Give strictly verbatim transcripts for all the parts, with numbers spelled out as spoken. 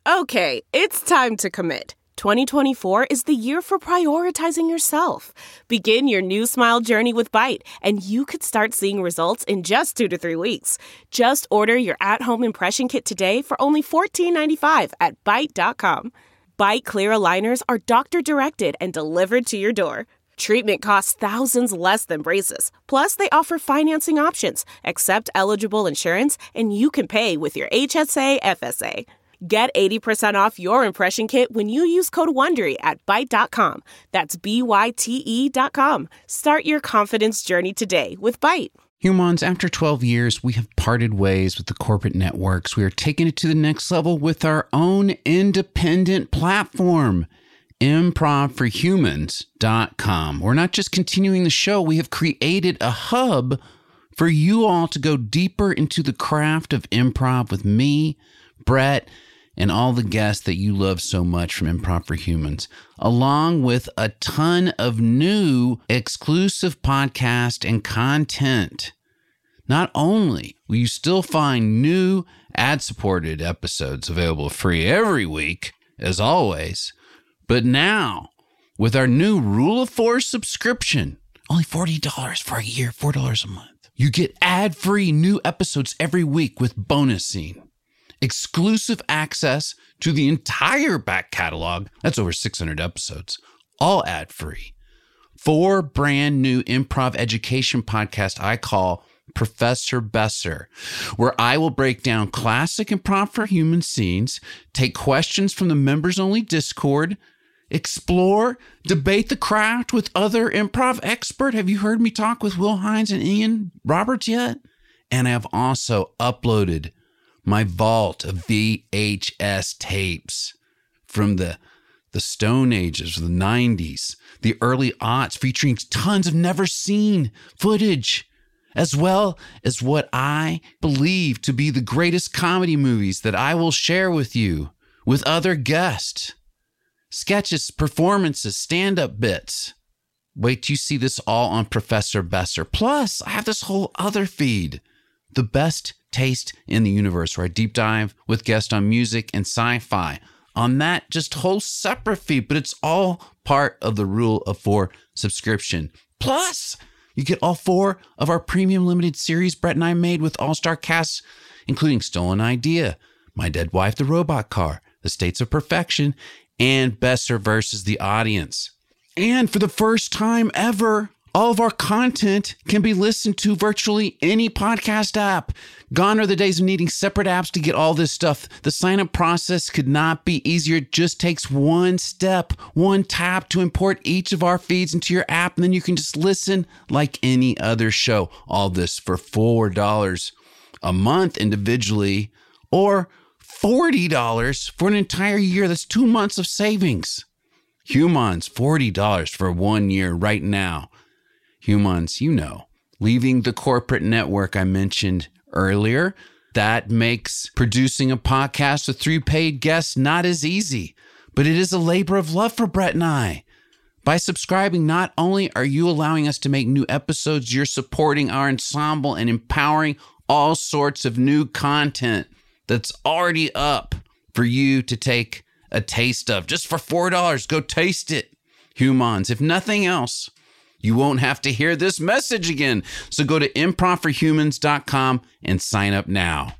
Okay, it's time to commit. twenty twenty-four is the year for prioritizing yourself. Begin your new smile journey with Byte, and you could start seeing results in just two to three weeks. Just order your at-home impression kit today for only fourteen ninety-five at byte dot com. Byte clear aligners are doctor-directed and delivered to your door. Treatment costs thousands less than braces. Plus, they offer financing options, accept eligible insurance, and you can pay with your H S A F S A. Get eighty percent off your impression kit when you use code WONDERY at byte dot com. That's B Y T E dot com. Start your confidence journey today with Byte. Humans, after twelve years, we have parted ways with the corporate networks. We are taking it to the next level with our own independent platform, improv for humans dot com. We're not just continuing the show, we have created a hub for you all to go deeper into the craft of improv with me, Brett, and all the guests that you love so much from Improv for Humans, along with a ton of new exclusive podcast and content. Not only will you still find new ad-supported episodes available free every week, as always, but now, with our new Rule of Four subscription, only forty dollars for a year, four dollars a month, you get ad-free new episodes every week with bonus scene. Exclusive access to the entire back catalog. That's over six hundred episodes, all ad-free. Four brand new improv education podcasts I call Professor Besser, where I will break down classic Improv for Human scenes, take questions from the members-only Discord, explore, debate the craft with other improv experts. Have you heard me talk with Will Hines and Ian Roberts yet? And I have also uploaded my vault of V H S tapes from the, the Stone Ages, the nineties, the early aughts, featuring tons of never seen footage, as well as what I believe to be the greatest comedy movies that I will share with you with other guests. Sketches, performances, stand-up bits. Wait till you see this all on Professor Besser. Plus, I have this whole other feed, The Best Taste in the Universe, where I deep dive with guests on music and sci-fi. On that just whole separate feed, but it's all part of the Rule of Four subscription. Plus, you get all four of our premium limited series Brett and I made with all-star casts, including Stolen Idea, My Dead Wife, The Robot Car, The States of Perfection, and Besser versus the Audience. And for the first time ever, all of our content can be listened to virtually any podcast app. Gone are the days of needing separate apps to get all this stuff. The sign-up process could not be easier. It just takes one step, one tap to import each of our feeds into your app, and then you can just listen like any other show. All this for four dollars a month individually, or forty dollars for an entire year. That's two months of savings. Humans, forty dollars for one year right now. Humans, you know, leaving the corporate network I mentioned earlier, that makes producing a podcast with three paid guests not as easy, but it is a labor of love for Brett and I. By subscribing, not only are you allowing us to make new episodes, you're supporting our ensemble and empowering all sorts of new content that's already up for you to take a taste of. Just for four dollars, go taste it. Humans, if nothing else, you won't have to hear this message again. So go to improv for humans dot com and sign up now.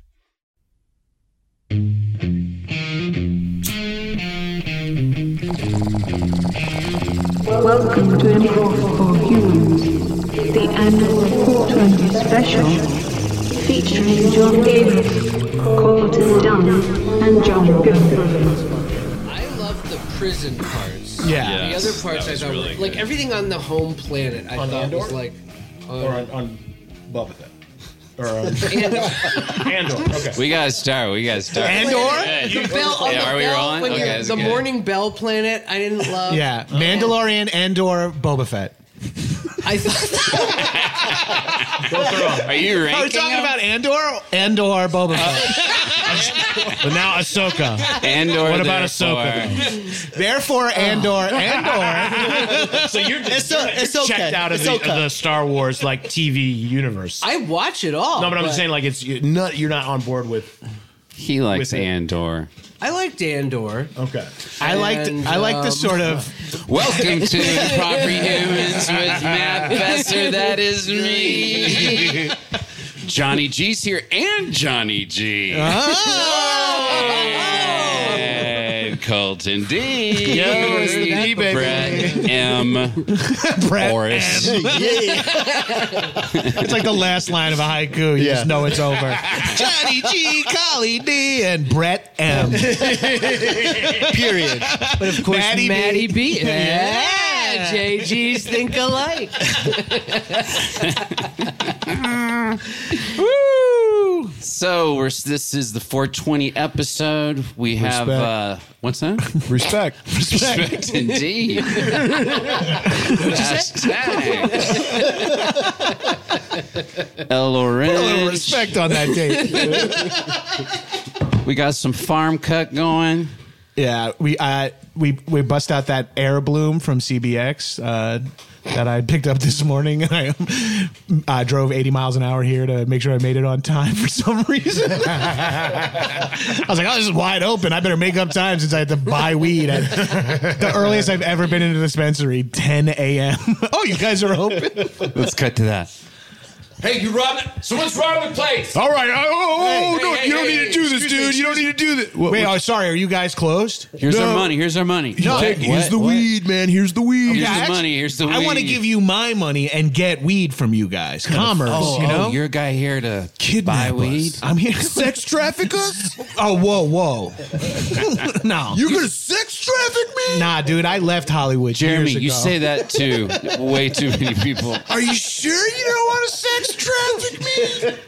Welcome to Improv for Humans, the annual four twenty special, featuring John Davis, Colton Dunn, and John Gifford. I love the prison parts. Yeah. The other parts I thought really were, like everything on the home planet I On thought Andor? was like um, Or on, on Boba Fett. Or on Andor. Okay. We gotta start. We gotta start. Andor? Yeah, the bell on yeah, the are we bell rolling? when Okay, you're- that's the good. morning bell planet I didn't love. Yeah. Mandalorian, Andor, Boba Fett. I thought Are you ranking Are we talking them? about Andor? Andor, Boba Fett. But now Ahsoka. Andor? What about therefore. Ahsoka? Therefore, Andor, Andor. So you're just It's o- you're it's okay. checked out of It's the, okay. of the Star Wars like T V universe. I watch it all. no, but I'm just saying like it's you're not you're not on board with. He likes With it. Andor. I liked Andor. Okay. I liked And, I like the um, sort of Welcome to Improper Humans with Matt Besser. That is me. Johnny G's here and Johnny G. And Colton D. Yo, it's the D, baby. Brett M. Brett Morris. M. It's like the last line of a haiku. You Yeah. just know it's over. Johnny G, Collie D, and Brett M. Period. But of course, Maddie Maddie, B. B. Yeah, J G's think alike. Woo! So we're, this is the four twenty episode. We have Respect. uh, what's that? Respect. Respect. Respect indeed. Hashtag. El Put a little Orange. respect on that date. We got some farm cut going. Yeah, we uh, we we bust out that Air Bloom from C B X uh, that I picked up this morning, and I uh, drove eighty miles an hour here to make sure I made it on time for some reason. I was like, "Oh, this is wide open. I better make up time since I had to buy weed." At the earliest I've ever been in a dispensary, ten a.m. Oh, you guys are open? Let's cut to that. Hey, you robbing? Someone's robbing the place. All right. Oh, oh, Hey, no, hey, you don't hey, need hey, to do this, excuse me, dude. You don't need to do this. Wait, oh, sorry. Are you guys closed? Here's No. our money. Here's our money. No. What? Here's the What? weed, man. Here's the weed. Here's Yeah, the actually, money. Here's the weed. I want to give you my money and get weed from you guys. Commerce, Oh, you know? oh, you're a guy here to Kidnap buy weed. us. I'm here. Sex traffickers? Oh, whoa, whoa. No. You're gonna sex traffic me? Nah, dude, I left Hollywood Jeremy, years you ago. say that to way too many people. Are you sure you don't want to sex traffic me?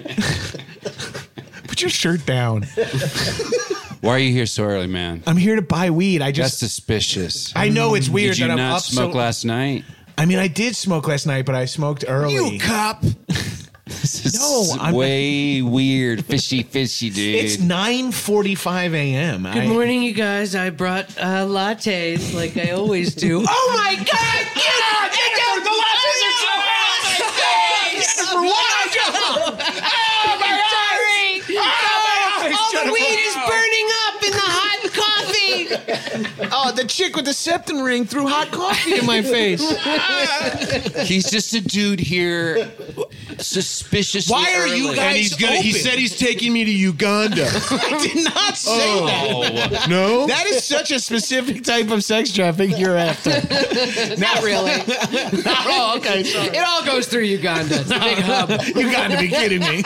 Put your shirt down. Why are you here so early, man? I'm here to buy weed. I That's just... suspicious. I know it's weird Did you that I'm not up smoke so... last night? I mean, I did smoke last night, but I smoked early. You cop. This is No, I'm- way weird, fishy, fishy, dude. It's nine forty-five a.m. Good I- morning, you guys. I brought uh, lattes like I always do. Oh my God! Get out! Get out! The lattes are so hot! For what? Oh my God! Sorry! Oh, all the weed is burning up in the hot coffee. Oh, the chick with the septum ring threw hot coffee in my face. He's just a dude here, suspiciously Why are you early. guys- And he's gonna. He open. said he's taking me to Uganda. I did not say that. No. That is such a specific type of sex traffic you're after. Not really. Oh, okay. Sorry. It all goes through Uganda. It's a big hub. You got to be kidding me.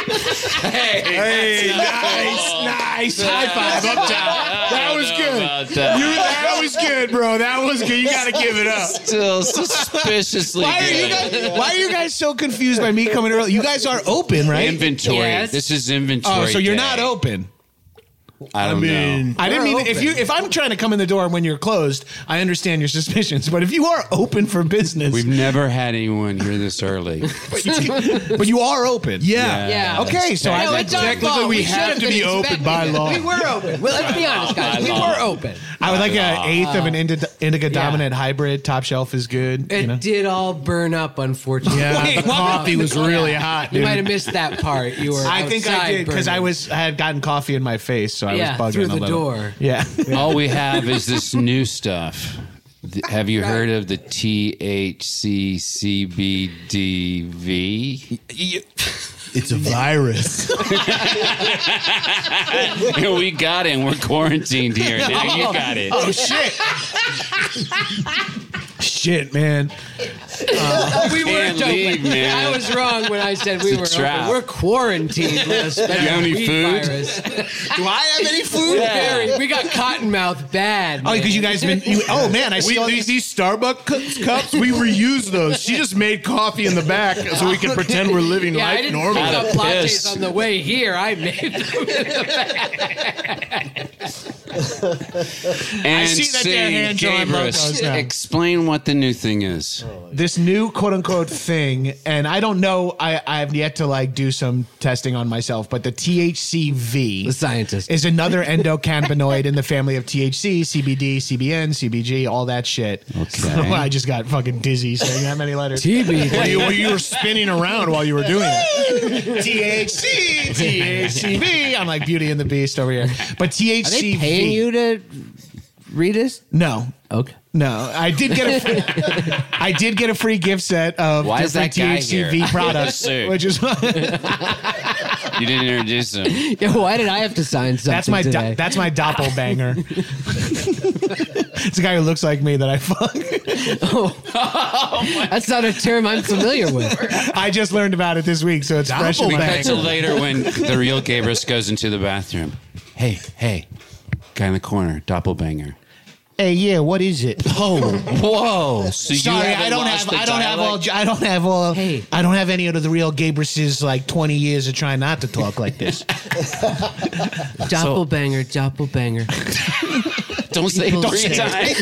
Hey, nice, nice. High five up top. That was good. You, that was good, bro. That was good. You got to give it up. Still suspiciously Why are you good. guys? Why are you guys so confused by me coming early? You guys are open, right? Inventory. Yes. This is inventory. Oh, so you're day. not open. I don't I mean, know. I didn't We're mean if you if I'm trying to come in the door when you're closed, I understand your suspicions. But if you are open for business, We've never had anyone here this early. but, you, but you are open. Yeah. Yeah. Okay, so I No, think it's our technically fault. we We have should to be been open expecting by it. law. We were open. Well, let's be honest, guys. We were open. I would like an eighth of an indi- indica Yeah. dominant hybrid. Top shelf is good. It you know? did all burn up, unfortunately. Yeah, Wait, the what? coffee was really hot, You dude. might have missed that part. You were. I think I outside did because I burning. was I had gotten coffee in my face, so I Yeah, was bugging through a the little. door. Yeah. All we have is this new stuff. Th- Have you heard of the T H C C B D V? It's a virus. Yeah, we got it. And we're quarantined here. Now you got it. Oh shit. Shit, man. we were Can't open. leave, man. I was wrong when I said we It's a were trap. open. We're quarantined. With a special You have any weed food? virus. Do I have any food? Very- we got cottonmouth bad. Oh, because you guys been. You, oh man, I see We, all these, these. these Starbucks cu- cups, we reuse those. She just made coffee in the back so we can pretend we're living Yeah, I life didn't normally. pick up Out of lattes piss. on the way here. I made them in the And see that they're sing, hand-drawn Gabrus, logos now. explain what the new thing is. This new quote unquote thing, and I don't know. I I have yet to like do some testing on myself, but the T H C V The scientist. is another endocannabinoid. in the family of T H C, C B D, C B N, C B G, all that shit. Okay. So I just got fucking dizzy saying that many letters. T B D. Well, you, well, you were spinning around while you were doing it. T H C, T H C V. I'm like Beauty and the Beast over here. But T H C V. Are they paying you to read this? No. Okay. No, I did get a free, I did get a free gift set of Why is different that guy T H C V here? products, which is You didn't introduce him. Yeah, why did I have to sign something that's my do, today? that's my doppelbanger. It's a guy who looks like me that I fuck. Oh, that's not a term I'm familiar with. I just learned about it this week, so it's fresh. We cut to later when the real Gabrus goes into the bathroom. Hey, hey, guy in the corner, doppelbanger. Hey, yeah, what is it? Oh, whoa! So you Sorry, haven't I don't lost have, the I don't have all, dialect? I don't have all, Hey. I don't have any of the real Gabrus's like twenty years of trying not to talk like this. Doppelbanger, doppelbanger. Don't say it three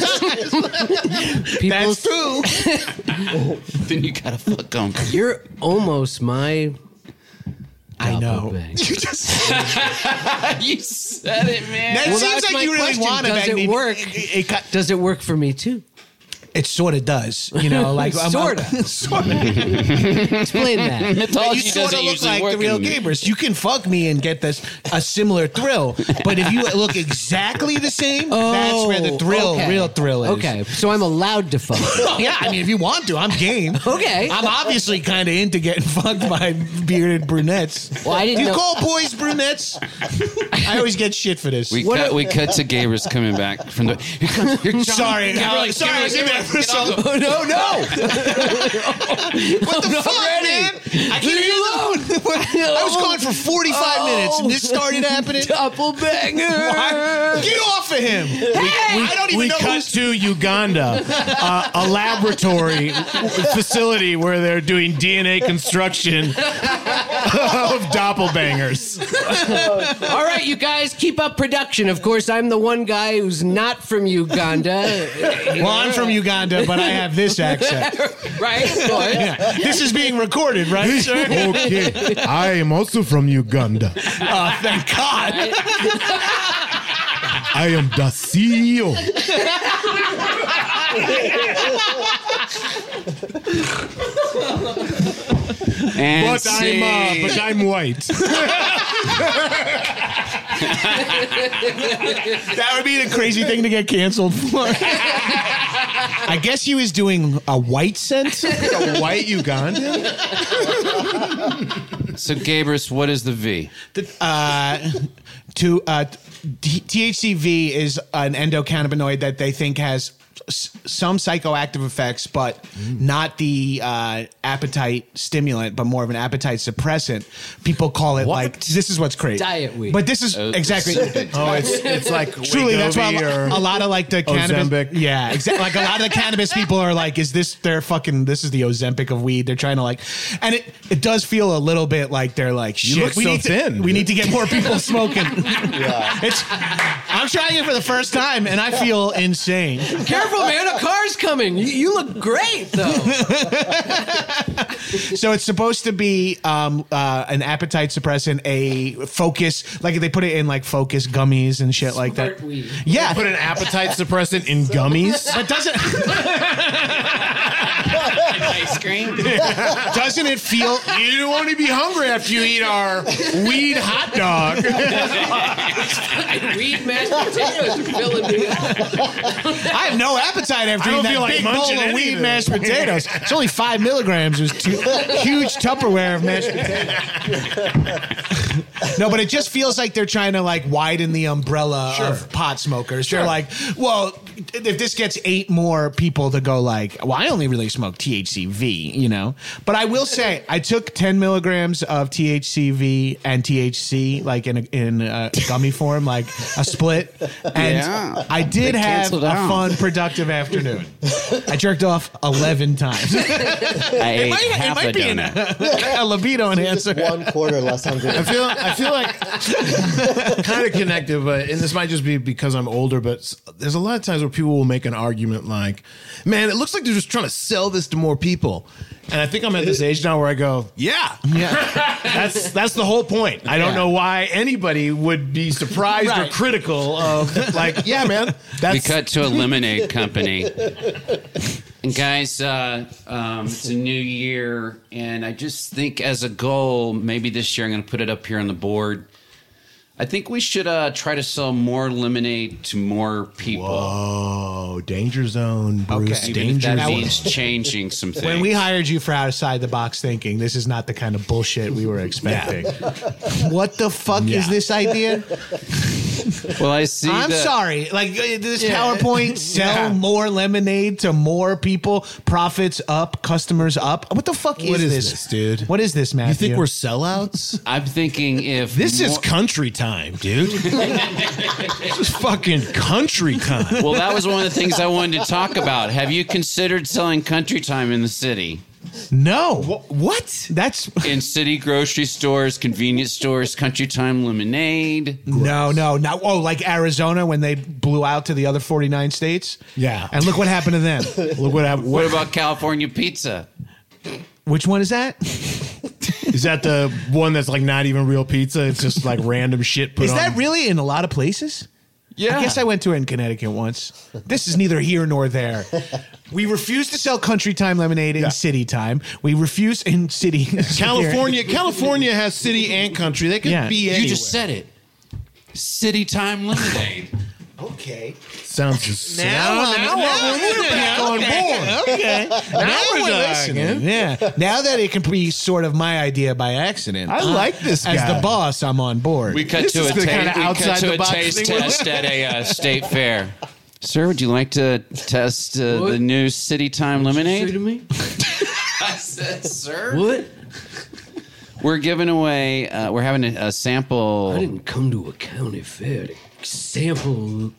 times. People, That's true. Then you gotta fuck them. you're almost my. I know. doppelbanger. You just You said it, man. That Well, seems that's like my you really question. want to Does bang it me. work? It, it, it, Does it work for me too? it sort of does, you know, like Sorta. sort of. Explain that. Mythology You sort doesn't of look usually like work. the real in- Gabrus. You can fuck me and get this a similar thrill, but if you look exactly the same, that's where the thrill, okay. real thrill is. Okay, so I'm allowed to fuck. Yeah, I mean, if you want to, I'm game. Okay. I'm obviously kind of into getting fucked by bearded brunettes. Well, I didn't Do you know- call boys brunettes? I always get shit for this. We cut, we cut to Gabrus coming back from the. Here comes, here, John, Sorry, Gabriel, Alex, sorry, I was in there for get so. off the- Oh, no, no. What the fuck, man? I can't leave you alone. I was gone for forty-five minutes, and this started happening. Doppelbanger. Why? Get off of him. I don't even We know cut who's. to Uganda, uh, a laboratory facility where they're doing D N A construction of doppelbangers. All right, you guys, keep up production. Of course, I'm the one guy who's not from Uganda. Well, I'm from Uganda, but I have this accent. Right? Go ahead. Yeah. This is being recorded, right, sir? Okay, I am also from Uganda. Oh, thank God. I am the C E O. And But I'm, uh, scene. but I'm white. That would be the crazy thing to get canceled for. I guess he was doing a white scent. A white Ugandan? So, Gabrus, what is the V? Uh, to uh, T- THCV is an endocannabinoid that they think has s- some psychoactive effects, but not the uh, appetite stimulant, but more of an appetite suppressant. People call it like this is what's crazy. Diet weed. But this is Uh, exactly. Oh, it's it's like Truly, that's why a, Wegovy lo- or a lot of like the cannabis. Ozempic. Yeah, exactly. Like a lot of the cannabis people are like, "Is this their fucking? This is the Ozempic of weed." They're trying to like, and it it does feel a little bit like they're like, "Shit, look we so need to, thin." we need to get more people smoking." Yeah, it's. I'm trying it for the first time, and I feel insane. Careful, man. A car's coming. You, you look great, though. So it's supposed to be um, uh, an appetite suppressant, a focus, like they put it in like focus gummies and shit like that. Smart weed. Yeah, put an appetite suppressant in gummies. but doesn't Ice cream? doesn't it feel? You won't be hungry after you eat our weed hot dog. Weed mashed potatoes are filling me up. I have no appetite after I eating don't that feel like big bowl munching of weed anything. mashed potatoes. It's only five milligrams. It was two, huge Tupperware of mashed potatoes. No, but it just feels like they're trying to like widen the umbrella of pot smokers. They're like, well, if this gets eight more people to go like, well, I only really smoke T H C V, you know. But I will say, I took ten milligrams of T H C V and T H C like in a, in a gummy form, like a split, and Yeah. I did They have canceled a out. fun, productive afternoon. I jerked off eleven times. I ate might- it half might a be an- donut. a libido enhancer. One quarter less hungry. I feel I feel like kind of connected, but and this might just be because I'm older. But s- there's a lot of times where people will make an argument like, "Man, it looks like they're just trying to sell this this to more people. And I think I'm at this age now where I go, yeah, yeah. That's that's the whole point. I don't Yeah. know why anybody would be surprised or Right. critical of like, yeah, man. That's We cut to a lemonade company. And guys, uh, um, it's a new year, and I just think as a goal, maybe this year I'm going to put it up here on the board. I think we should uh, try to sell more lemonade to more people. Oh, danger zone, Bruce. Okay. Even if Danger that zone. means changing some things. When we hired you for outside the box thinking, this is not the kind of bullshit we were expecting. What the fuck Yeah. is this idea? well, I see. I'm that- sorry. Like uh, this PowerPoint, sell more lemonade to more people, profits up, customers up. What the fuck What is, is this? this, dude? What is this, Matthew? You think we're sellouts? I'm thinking if This is more- country time, dude. This is fucking country time. well, that was one of the things I wanted to talk about. Have you considered selling country time in the city? No. What? That's In city grocery stores, convenience stores, country time lemonade. no, no, not. Oh, like Arizona when they blew out to the other forty-nine states. Yeah. And look what happened to them. Look what happened. What about California pizza? Which one is that? Is that the one that's like not even real pizza? It's just like random shit put Is on. that really in a lot of places? Yeah. I guess I went to it in Connecticut once. This is neither here nor there. We refuse to sell country time lemonade in Yeah. city time. We refuse in city. California, California has city and country. They could Yeah. be You anywhere. just said it. City time lemonade. Okay. Sounds just Now, now, now we're back on board. Okay. Now we're listening. Yeah. Now that it can be sort of my idea by accident. I like this As guy. the boss, I'm on board. We cut This to is a, the ta- kinda we cut outside to the a box taste thing we're test at a uh, state fair. Sir, would you like to test uh, What? the new City Time lemonade? Say to me? I said, sir. What? We're giving away. Uh, we're having a, a sample. I didn't come to a county fair to sample.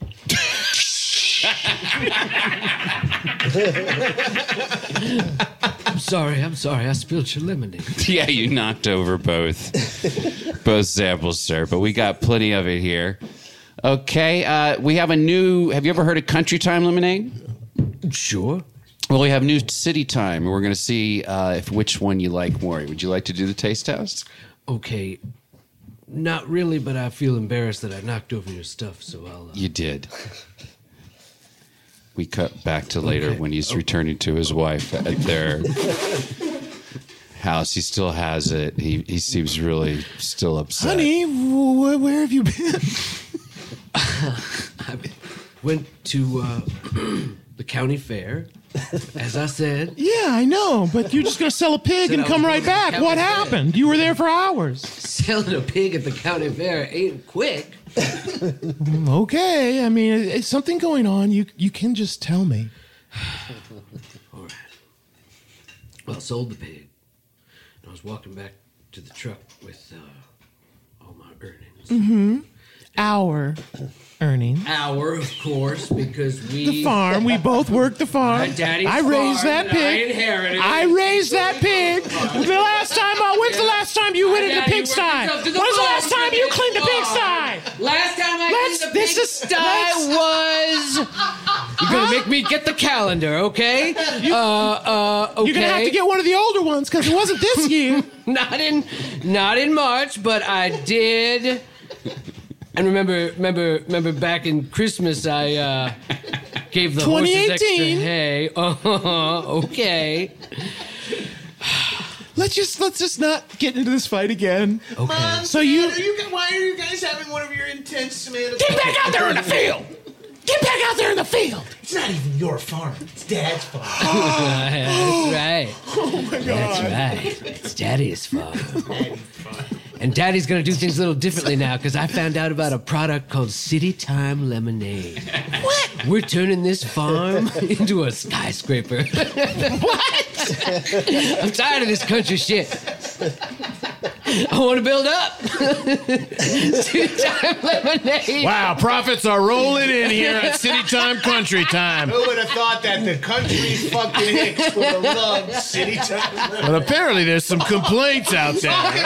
I'm sorry. I'm sorry. I spilled your lemonade. Yeah, you knocked over both both samples, sir. But we got plenty of it here. Okay, uh, we have a new. Have you ever heard of Country Time lemonade? Sure. Well, we have new City Time, and we're going to see uh, if which one you like more. Would you like to do the taste test? Okay. Not really, but I feel embarrassed that I knocked over your stuff, so I'll. Uh, You did. We cut back to later Okay. when he's returning to his wife at their house. He still has it. He he seems really still upset. Honey, wh- where have you been? I went to uh, the county fair, as I said. Yeah, I know, but you're just gonna sell a pig Said and I come was right going to the back. county What fair. happened? You were there for hours. Selling a pig at the county fair ain't quick. Okay, I mean, is something going on? You you can just tell me. All right. Well, I sold the pig. And I was walking back to the truck with uh, all my earnings. Mm-hmm. Our earnings. Our, of course, because we. The farm. We both work the farm. My daddy's I raised farm, that and I pig. inherited I it. raised that pig. The last time. Uh, when's the last time you went My in the daddy pigsty? worked himself to When's the the last farm time to you the cleaned the farm. pigsty? Last time I Let's- cleaned the this is- pigsty let's- was. You're gonna make me get the calendar, okay? uh, uh, okay. You're gonna have to get one of the older ones because it wasn't this year. not in, not in March, but I did. And remember, remember, remember back in Christmas, I uh, gave the horses extra twenty eighteen. hay. Uh, okay. Let's just let's just not get into this fight again. Okay. So you Why are you guys having one of your intense semantic? get back out there in the field. Get back out there in the field. It's not even your farm. It's Dad's farm. That's right. Oh my god. That's right. It's Daddy's farm. And Daddy's gonna do things a little differently now because I found out about a product called City Time Lemonade. What? We're turning this farm into a skyscraper. What? I'm tired of this country shit. I want to build up. City Time Lemonade. Wow, profits are rolling in here at City Time Country Time. Who would have thought that the country fucking hicks would have loved City Time? But apparently there's some complaints out there.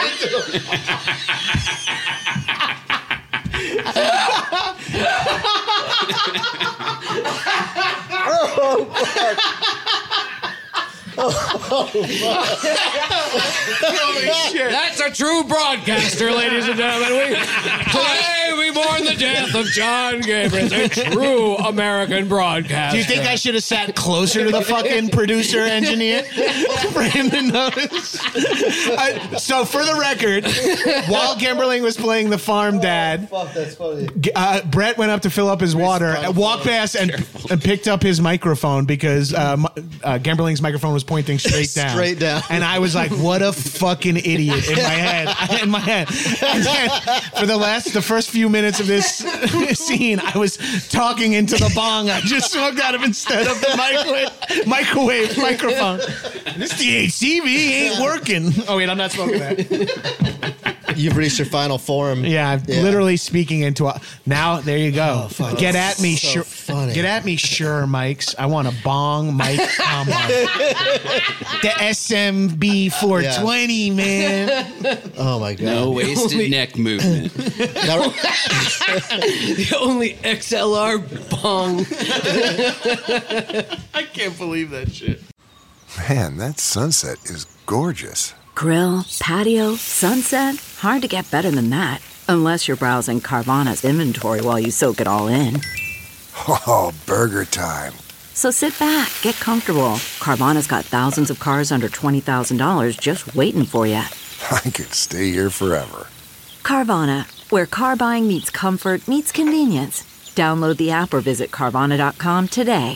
That's a true broadcaster, ladies and gentlemen. We, today we mourn the death of John Gabriel, a true American broadcaster. Do you think I should have sat closer to the fucking producer engineer for him to notice? I, so for the record, while Kimberling was playing the farm dad, Fuck, that's funny. uh, Brett went up to fill up his water, and walked past and, and picked up his microphone because uh, uh, Kimberling's microphone was pointing straight down. Straight down. And I was like, what a fucking idiot in my head. In my head. And then for the last, the first few minutes of this scene, I was talking into the bong I just smoked out of instead of the microwave, microwave microphone. This D H C V ain't working. Oh, wait, I'm not smoking that. You've reached your final form. Yeah, I'm Yeah. literally speaking into a. Now, there you go. Oh, fuck. Get at me, So sure. funny. Get at me, sure, mics. I want a bong mic combo. The S M B four twenty, man. Oh my god. No wasted Only- neck movement. Now- The only X L R bong. I can't believe that shit. Man, that sunset is gorgeous. Grill, patio, sunset. Hard to get better than that. Unless you're browsing Carvana's inventory while you soak it all in. Oh, burger time. So sit back, get comfortable. Carvana's got thousands of cars under twenty thousand dollars just waiting for you. I could stay here forever. Carvana, where car buying meets comfort, meets convenience. Download the app or visit Carvana dot com today.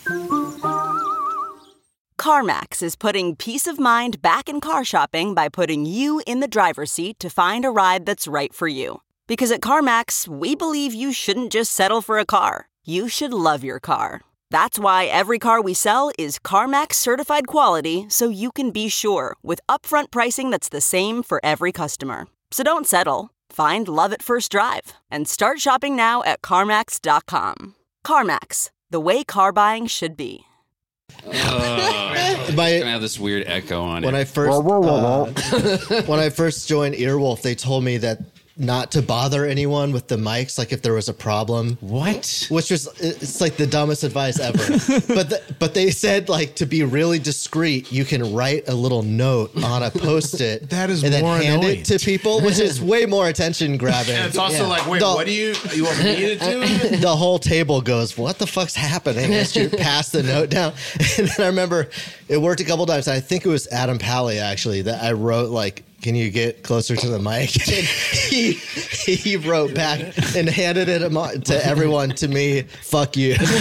CarMax is putting peace of mind back in car shopping by putting you in the driver's seat to find a ride that's right for you. Because at CarMax, we believe you shouldn't just settle for a car. You should love your car. That's why every car we sell is CarMax certified quality, so you can be sure with upfront pricing that's the same for every customer. So don't settle. Find love at first drive and start shopping now at CarMax dot com. CarMax, the way car buying should be. Uh, it's My- gonna have this weird echo on when it. I first uh, when I first joined Earwolf, they told me that not to bother anyone with the mics, like if there was a problem. What? Which was it's like the dumbest advice ever. but the, but they said like to be really discreet, you can write a little note on a post-it. That is and then more hand annoying. it to people, which is way more attention grabbing. And it's also Yeah. like, wait, The- what do you you want me to do? The whole table goes, what the fuck's happening as you pass the note down? And then I remember it worked a couple times. I think it was Adam Pally actually that I wrote like, can you get closer to the mic? And he he wrote back and handed it amo- to everyone, to me, fuck you. Yeah,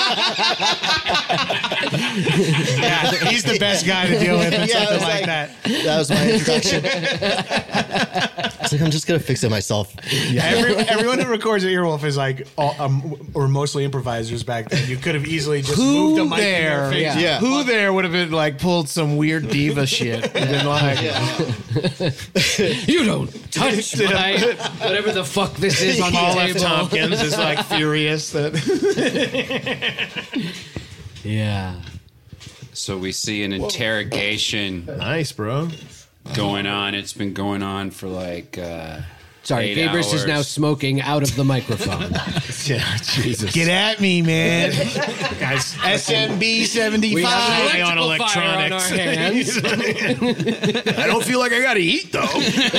he's the best guy to deal with with Yeah, it something was like, like- that. That was my introduction. It's like, I'm just going to fix it myself. Yeah, every, everyone who records at Earwolf is like, all, um, or mostly improvisers back then. You could have easily just Who moved a mic there? in their face. Yeah. Yeah. Who there would have been like pulled some weird diva shit and been like, You don't touch my whatever the fuck this is on Paul the F. table. Tompkins is like furious that. Yeah. So we see an interrogation Nice, bro. going on. It's been going on for like uh, Sorry, eight Gabrus is hours. now smoking out of the microphone. Yeah, Jesus. Get at me, man. Guys, S M B We seventy-five. have High on electrical fire on our hands. I don't feel like I got to eat though.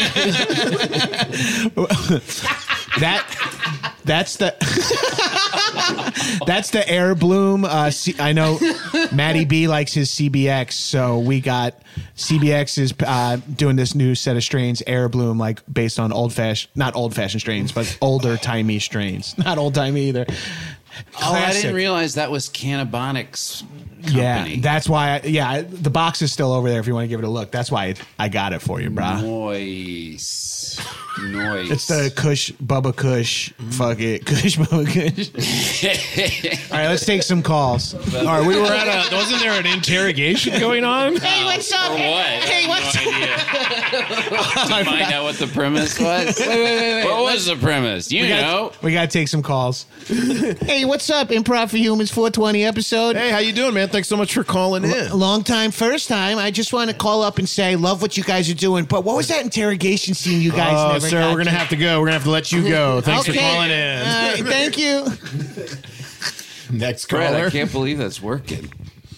That that's the that's the Air Bloom. Uh, C, I know Matty B likes his C B X, so we got C B X is uh, doing this new set of strains, Air Bloom, like based on old fashioned, not old fashioned strains, but older timey strains, not old timey either. Oh, I Classic. didn't realize that was Cannabonics company. Yeah, that's why. I, yeah, I, the box is still over there if you want to give it a look. That's why I got it for you, brah. Noise. Noise. It's the Kush, Bubba Kush. Fuck it. Kush, Bubba Kush. All right, let's take some calls. All right, we were at a. Wasn't there an interrogation going on? Hey, what's up? For what? Hey, what's no idea. To find out what the premise was. Wait, wait, wait, wait. What was the premise? You we gotta, know. We got to take some calls. Hey, what's up? Improv for Humans four twenty episode. Hey, how you doing, man? Thanks so much for calling in. Long time, first time. I just want to call up and say, love what you guys are doing. But what was that interrogation scene you guys Oh, never sir, got we're gonna have to go. We're gonna have to let you go. Thanks Okay. for calling in. Uh, thank you. Next Brad, caller. I can't believe that's working.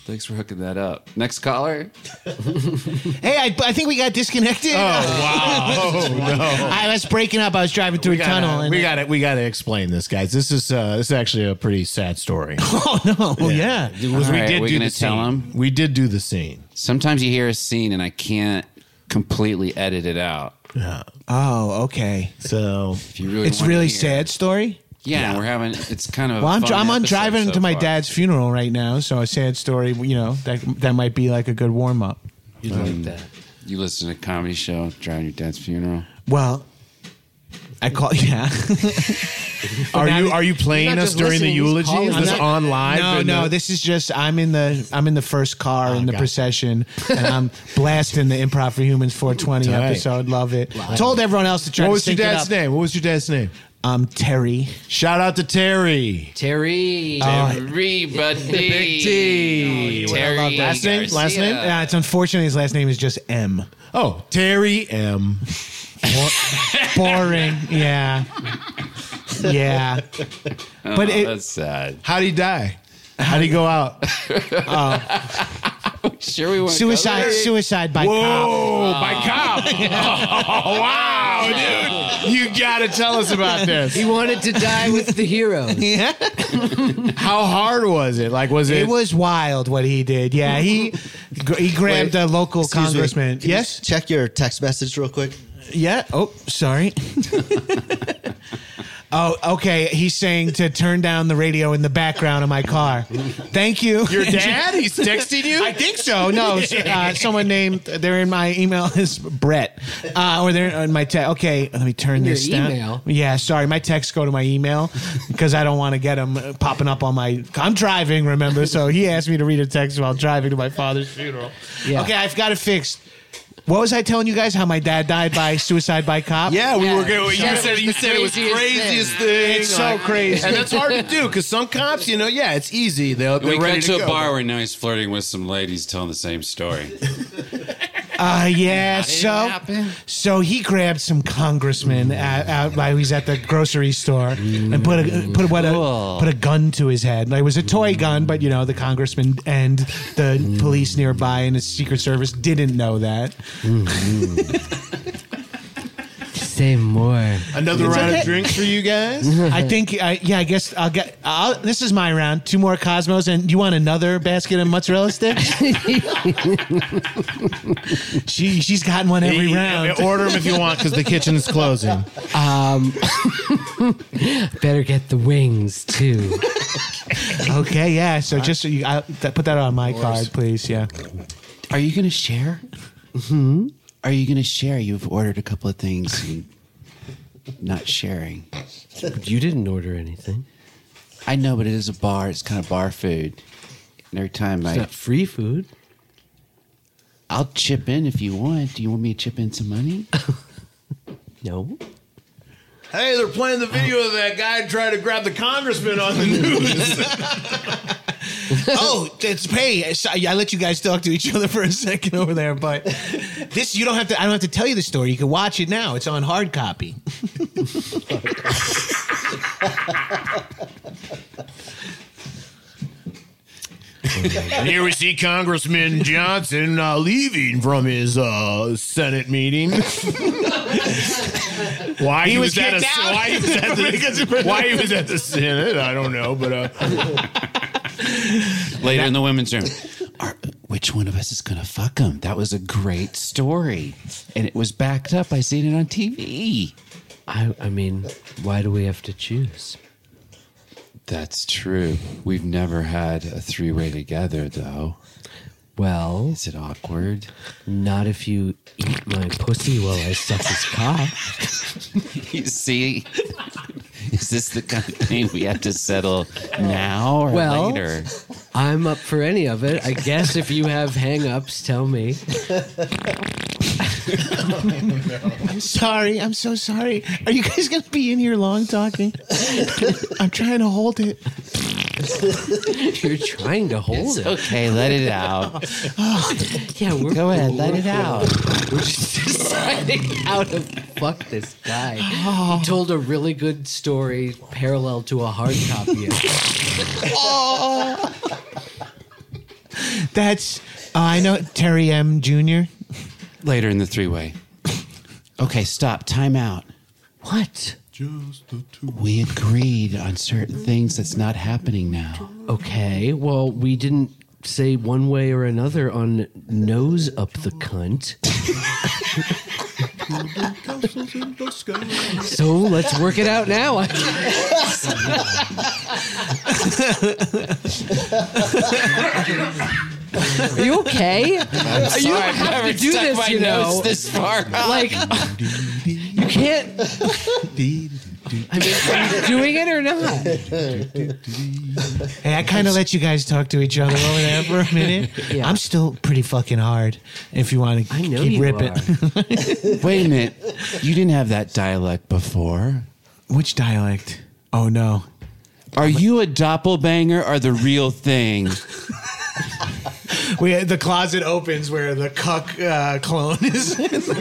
Thanks for hooking that up. Next caller. Hey, I, I think we got disconnected. Oh wow! Oh, no, I was breaking up. I was driving through we a gotta, tunnel. And we got to we got to explain this, guys. This is uh, this is actually a pretty sad story. Oh no! Yeah, It was- All we right, did we're do gonna the tell scene. him? We did do the scene. Sometimes you hear a scene and I can't completely edit it out. Yeah. Oh, okay. So If you really It's wanna really hear. sad story. Yeah, we're having. It's kind of. a Well, I'm, fun I'm on episode driving so to my far. dad's funeral right now, so a sad story. You know that that might be like a good warm up. You Um, like that? You listen to a comedy show driving your dad's funeral. Well, I call yeah. Are now you that- are you playing You're not us just during the listening, he's eulogy? calling Is this us. on live? No, in no. the- This is just I'm in the I'm in the first car in the gotcha. procession, and I'm blasting the Improv for Humans four twenty Tight. episode. Love it. Told everyone else to try. What to was your sync it dad's up. name? What was your dad's name? Um, Terry. Shout out to Terry. Terry. Everybody. T. Terry. Last name? Garcia. Last name? Yeah, it's unfortunate his last name is just M. Oh, Terry M. Boring. Yeah. Yeah. Oh, But it- that's sad. How'd he die? How'd he go out? Sure, we want Suicide. Suicide by cop. Whoa, by cop. Oh, wow, dude. You got to tell us about this. He wanted to die with the heroes. Yeah. How hard was it? Like, was it? It was wild what he did. Yeah, he he grabbed Wait, a local excuse me. congressman. Can you Yes. Check your text message real quick. Yeah. Oh, sorry. Oh, okay. He's saying to turn down the radio in the background of my car. Thank you. Your dad? He's texting you? I think so. No, uh, someone named. They're in my email is Brett, uh, or they're in my text. Okay, let me turn Your this down. email? Yeah, sorry. My texts go to my email because I don't want to get them popping up on my. I'm driving, remember? So he asked me to read a text while driving to my father's funeral. Yeah. Okay, I've got it fixed. What was I telling you guys? How my dad died by suicide by cop? Yeah, we Yeah, were going. you You said said it you was said the it was craziest craziest thing. thing. It's so crazy. and that's hard to do because some cops, you know, yeah, it's easy. They'll, they're We ready got to, to a go. bar where now he's flirting with some ladies telling the same story. Uh, yeah. That didn't So, happen. so he grabbed some congressman out, out while he's at the grocery store and put a put what Cool. a put a gun to his head. Like, it was a toy gun, but you know the congressman and the police nearby and the Secret Service didn't know that. Say more. Another It's round okay. of drinks for you guys. I think, I, yeah, I guess I'll get. I'll, this is my round. Two more Cosmos, and you want another basket of mozzarella sticks? she she's gotten one every Yeah, round. Order them if you want because the kitchen's closing. Um, better get the wings too. Okay, yeah. So just so you, I, th- put that on my card, please. Yeah. Are you going to share? Hmm? Are you going to share? You've ordered a couple of things and not sharing. You didn't order anything. I know, but it is a bar. It's kind of bar food. And every time It's I, not free food. I'll chip in if you want. Do you want me to chip in some money? No. Hey, they're playing the video of that guy trying to grab the congressman on the news. Oh, it's hey. Sorry, I let you guys talk to each other for a second over there, but this you don't have to. I don't have to tell you the story. You can watch it now. It's on hard copy. And here we see Congressman Johnson uh, leaving from his uh, Senate meeting. Why he, He was, was at a, kicked out? why he was at the why he was at the Senate, I don't know, but uh, Later in the women's room. Are, which one of us is going to fuck him? That was a great story. And it was backed up. I seen it on T V. I, I mean, why do we have to choose? That's true. We've never had a three-way together, though. Well, Is it awkward? not if you eat my pussy while I suck his cock. You see? Is this the kind of thing we have to settle now or Well, later? I'm up for any of it. I guess if you have hang-ups, tell me. I'm sorry. I'm so sorry. Are you guys going to be in here long talking? I'm trying to hold it. You're trying to hold It's it. okay, let it out. Yeah, we're Go ahead, let it out. We're just deciding how to fuck this guy. He told a really good story parallel to a hard copy. of it. That's uh, I know Terry M. Junior Later in the three-way. Okay, stop. Time out. What? Just the two. We agreed on certain things that's not happening now. Okay, well, we didn't say one way or another on nose up the cunt. So let's work it out now. I guess. Are you okay? I'm sorry, you don't I've have never to do stuck this, my you know. nose this far. Like, you can't. I mean, are you doing it or not? Hey, I kind of let you guys talk to each other over there for a minute. Yeah. I'm still pretty fucking hard. If you want to I know keep you ripping. Wait a minute. You didn't have that dialect before. Which dialect? Oh no. Are you a doppelbanger or the real thing? We the closet opens where the cuck uh, clone is.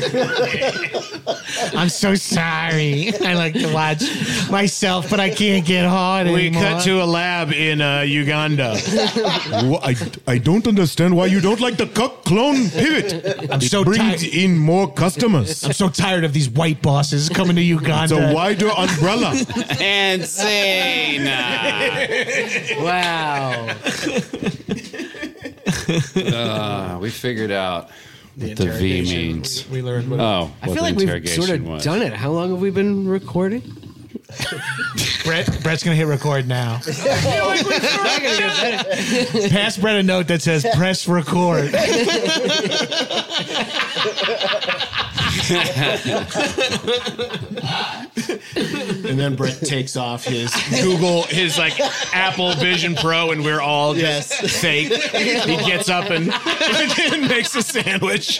I'm so sorry. I like to watch myself, but I can't get hard We anymore. cut to a lab in uh, Uganda. Wha- I, I don't understand why you don't like the cuck clone pivot. I'm it so brings tired. in more customers. I'm so tired of these white bosses coming to Uganda. It's a wider umbrella. And Cena. Wow. Uh, we figured out what the V interrogation. means. We learned what. Oh, I what feel the like we've interrogation sort of was. done it. How long have we been recording? Brett, Brett's gonna hit record now. Pass Brett a note that says "press record." And then Brett takes off his Google, his like Apple Vision Pro, and we're all just Yes. fake. He gets up and, and makes a sandwich.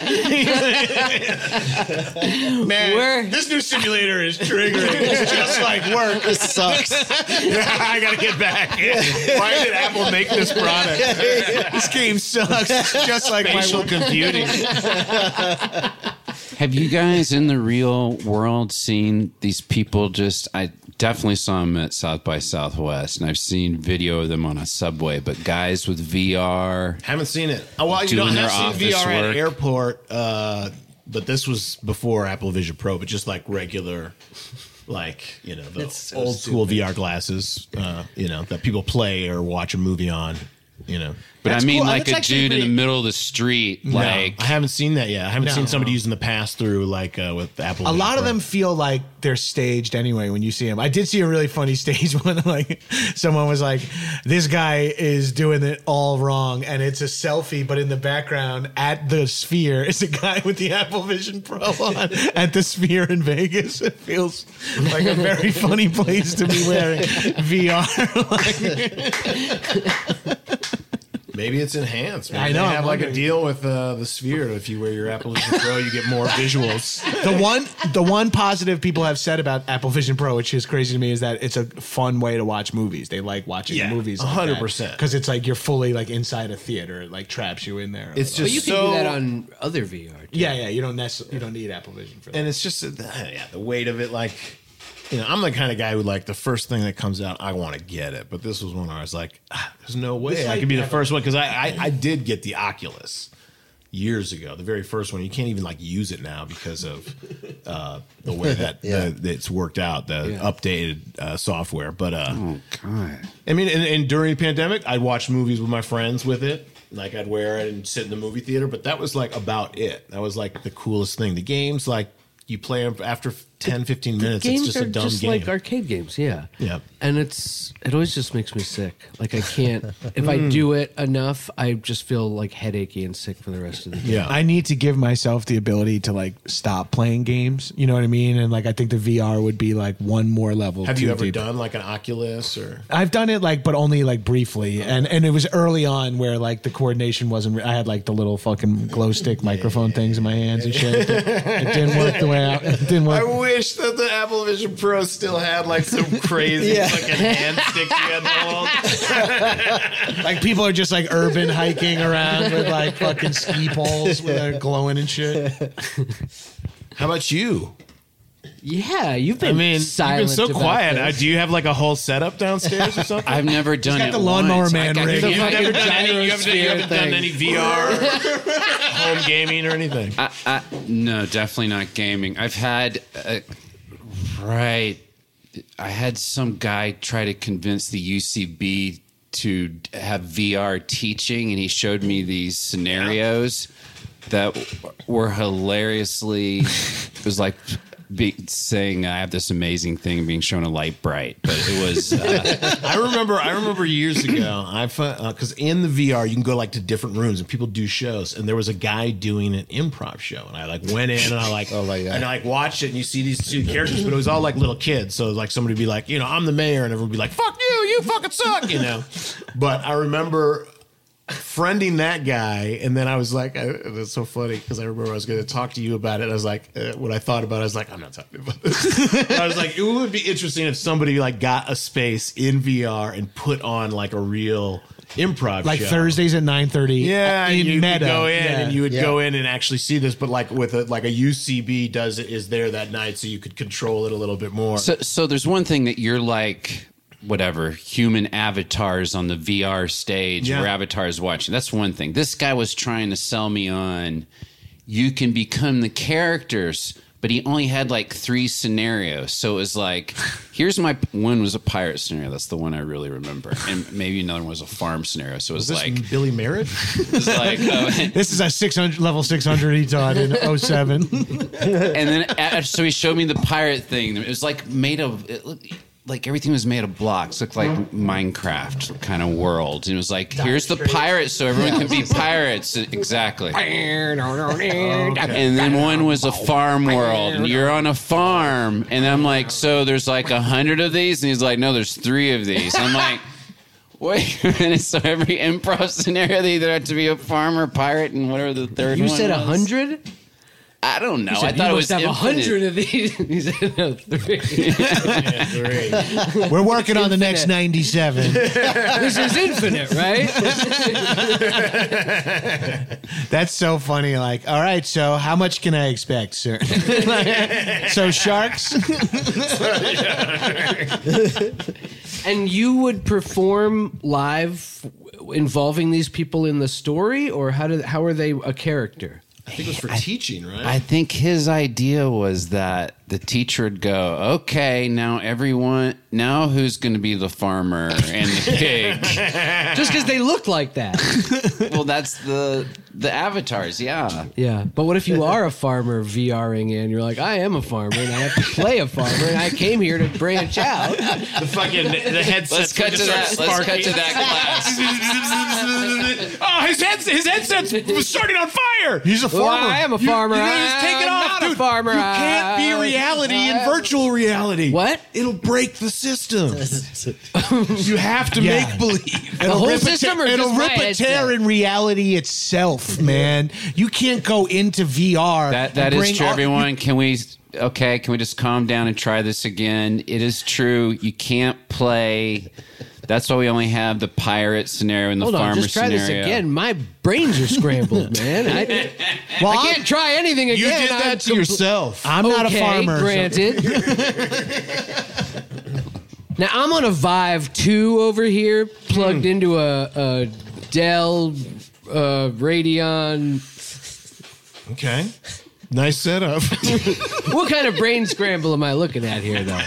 Man, Where- this new simulator is triggering. It's just like work. This sucks. I gotta get back. Why did Apple make this product? This game sucks. Just like my Facial work. computing. Have you guys in the real world seen these people just I definitely saw them at South by Southwest and I've seen video of them on a subway, but guys with V R. Haven't seen it. Oh, well, you know, Doing I their have seen V R office at work. airport, uh, but this was before Apple Vision Pro, but just like regular, like, you know, the That's so old school stupid. V R glasses, uh, you know, that people play or watch a movie on, you know. But That's I mean cool. like That's a actually dude in pretty- the middle of the street, No, like I haven't seen that yet. I haven't No. seen somebody using the pass through like uh, with Apple A Vision lot of Pro. them feel like they're staged anyway when you see them. I did see a really funny stage one. Like someone was like, "This guy is doing it all wrong," and it's a selfie, but in the background at the Sphere is a guy with the Apple Vision Pro on at the Sphere in Vegas. It feels like a very funny place to be wearing V R. Maybe it's enhanced. Maybe I know, They I'm have like a wondering. deal with uh, the Sphere. If you wear your Apple Vision Pro, you get more visuals. The one, the one positive people have said about Apple Vision Pro, which is crazy to me, is that it's a fun way to watch movies. They like watching Yeah, movies, one hundred percent. because it's like you're fully like inside a theater. It like traps you in there. It's But just you can so. do that on other V R. too. yeah, yeah. You don't necessarily you don't need Apple Vision for that. and it's just uh, yeah, the weight of it. Like, you know, I'm the kind of guy who like the first thing that comes out, I want to get it. But this was one where I was like, ah, there's no way This I might could be the have first one because I, I I did get the Oculus years ago, the very first one. You can't even like use it now because of uh, the way that Yeah. the, it's worked out, the Yeah. updated uh, software. But uh, oh god. I mean, and, and during the pandemic, I'd watch movies with my friends with it. Like I'd wear it and sit in the movie theater, but that was like about it. That was like the coolest thing. The games, like you play them after ten, fifteen minutes. Games It's just are a dumb just game. like arcade games, yeah. Yeah. And it's it always just makes me sick. Like I can't if I do it enough, I just feel like headachy and sick for the rest of the day. yeah. I need to give myself the ability to like stop playing games. You know what I mean? And like I think the V R would be like one more level. Have too you ever deep. done like an Oculus or? I've done it like, but only like briefly, and and it was early on where like the coordination wasn't. I had like the little fucking glow stick microphone things in my hands and shit. It, it didn't work the way I, it didn't I work. wish that the Apple Vision Pro still had like some crazy Yeah. fucking hand sticks you had to hold. Like people are just like urban hiking around with like fucking ski poles with their glowing and shit. How about you? Yeah, you've been I mean, silent you've been so about quiet. this. Uh, do you have like a whole setup downstairs or something? I've never done got it. the Lawnmower once. Man I got- rig. You've fucking never done any, you haven't, you gyrosphere haven't done thing. any V R home gaming or anything? I, I, no, definitely not gaming. I've had, uh, right. I had some guy try to convince the U C B to have V R teaching, and he showed me these scenarios that were hilariously. It was like be, saying I have this amazing thing being shown a light bright, but it was. Uh, I remember. I remember years ago. I because uh, in the V R you can go like to different rooms and people do shows. And there was a guy doing an improv show, and I like went in and I like Oh my God. and I like watched it, and you see these two characters, but it was all like little kids. So like somebody would be like, you know, I'm the mayor, and everyone would be like, fuck you, you fucking suck, you know. But I remember friending that guy, and then I was like, I, it's so funny because I remember I was going to talk to you about it. I was like, uh, when I thought about it, I was like, I'm not talking about this. I was like, it would be interesting if somebody like got a space in V R and put on like a real improv Like show. Thursdays at nine thirty. Yeah, in you Meta. could go in Yeah. and you would Yeah. go in and actually see this, but like with a like a U C B does it is there that night, so you could control it a little bit more. so, so there's one thing that you're like. Whatever human avatars on the V R stage Yeah. where avatars watching. That's one thing. This guy was trying to sell me on you can become the characters, but he only had like three scenarios. So it was like, here's my one was a pirate scenario. That's the one I really remember, and maybe another one was a farm scenario. So it was, was this like Billy Merritt? it was like, uh, This is a six hundred level six hundred he taught in oh seven. and then uh, so he showed me the pirate thing. It was like made of. It looked, like everything was made of blocks, looked like Minecraft kind of world. And it was like, here's the pirates, so everyone can be pirates. Exactly. And then one was a farm world, and you're on a farm. And I'm like, so there's like a hundred of these? And he's like, no, there's three of these. I'm like, wait a minute. So every improv scenario, they either had to be a farmer, pirate, and whatever the third You one said a was. hundred? I don't know. You said I thought you it was must have a infinite. hundred of these. He said no, three. We're working on the next ninety-seven. This is infinite, right? That's so funny. Like, all right, so how much can I expect, sir? So sharks? And you would perform live involving these people in the story, or how did how are they a character? I think it was for teaching, right? I think his idea was that the teacher would go, okay, now everyone, now who's going to be the farmer and the pig? Just because they look like that. Well, that's the the avatars, yeah. Yeah, but what if you are a farmer VRing in? You're like, I am a farmer, and I have to play a farmer, and I came here to branch out. The fucking the headset. Let's cut to that. Let's cut to that class. Oh, his head, his headset's starting on fire. He's a farmer. Well, I am a farmer. You, you gotta just take it I'm off, not dude. a farmer. You can't be reality I- in virtual reality. What? It'll break the system. You have to Yeah. make believe. It'll whole rip a system tear- or it'll just my rip a tear headset? in reality itself, man. You can't go into V R. That that and is bring true, all- everyone. Can we? Okay, can we just calm down and try this again? It is true. You can't play. That's why we only have the pirate scenario and the Hold farmer on, just try scenario. this again. My brains are scrambled, man. I, Well, I can't try anything again. You did that I'm to compl- yourself. I'm not a Okay, farmer. so- Granted. Now I'm on a Vive two over here, plugged into a, a Dell uh, Radeon. Okay. Nice setup. What kind of brain scramble am I looking at here, though?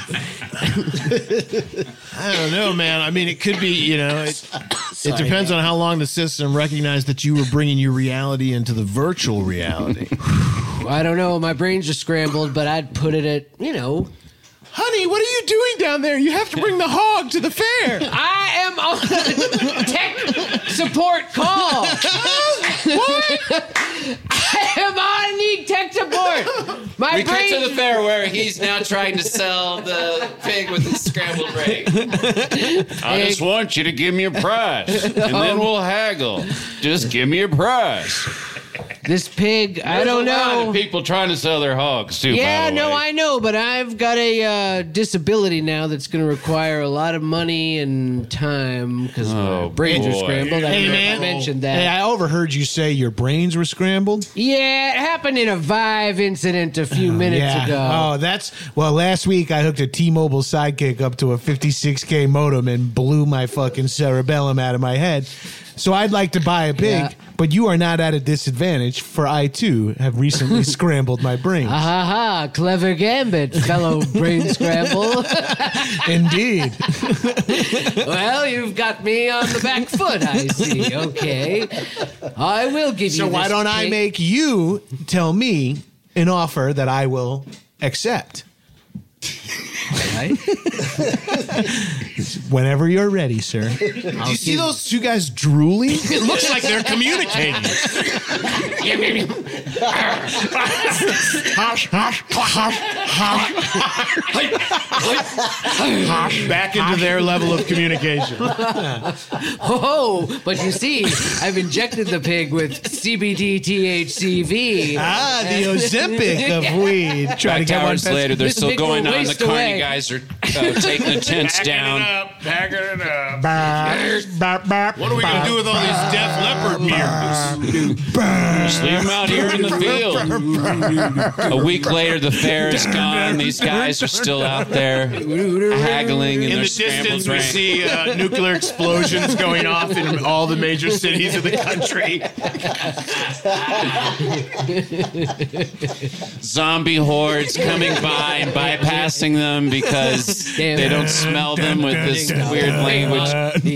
I don't know, man. I mean, it could be, you know, it, it depends on how long the system recognized that you were bringing your reality into the virtual reality. I don't know. My brain's just scrambled, but I'd put it at, you know. Honey, what are you doing down there? You have to bring the hog to the fair. I am on a tech support call. What? I am on. I need tech support. My We cut brain. to the fair where he's now trying to sell the pig with his scrambled brain. I just want you to give me a price, and then we'll haggle. Just give me a price. This pig, I There's don't a lot know. of people trying to sell their hogs too. Yeah, by the no, way. I know, but I've got a uh, disability now that's going to require a lot of money and time because Oh, my brains are boy. scrambled. I Hey, don't know if man. I mentioned that. Hey, I overheard you say your brains were scrambled. Yeah, it happened in a Vive incident a few minutes yeah. ago. Oh, that's well. Last week I hooked a T-Mobile Sidekick up to a fifty-six K modem and blew my fucking cerebellum out of my head. So I'd like to buy a pig, Yeah. but you are not at a disadvantage, for I too have recently scrambled my brain. Ha ha ha! Clever gambit, fellow brain scramble. Indeed. Well, you've got me on the back foot, I see. Okay. I will give you So why this don't I pig. make you tell me an offer that I will accept? Right? Whenever you're ready, sir. Do you see those two guys drooling? It looks like they're communicating. Back into their level of communication. Oh, but you see, I've injected the pig with C B D T H C V. Ah, the Ozempic of weed. Try to Back get one hours past- later, they're This still pig going will on. The waste carny away. guys are uh, taking the tents down. Packing it up. Bop, bop, What are we going to do with all these Def Leppard beers? Just leave them out here in the field. A week later, the fair is gone. These guys are still out there haggling in, In their the scrambled distance, we brain. see uh, nuclear explosions going off in all the major cities of the country. Zombie hordes coming by and bypassing them because they don't smell them with this weird language.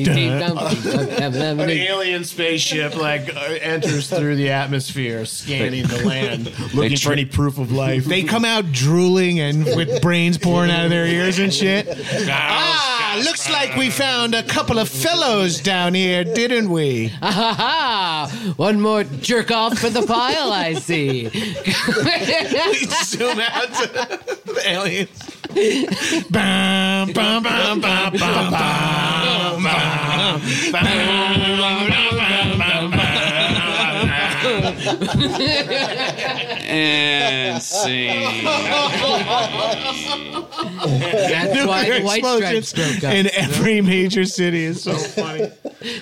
An alien spaceship like uh, enters through the atmosphere, scanning the land, looking tr- for any proof of life. They come out drooling and with brains pouring out of their ears and shit. Ah, looks like we found a couple of fellows down here, didn't we? Ha ha ha! One more jerk off for the pile, I see. We zoom out to the aliens. Bam, bam, bam, bam, bam, bam, bam. And scene. That's why the White Stripes broke up. in every major city is so funny.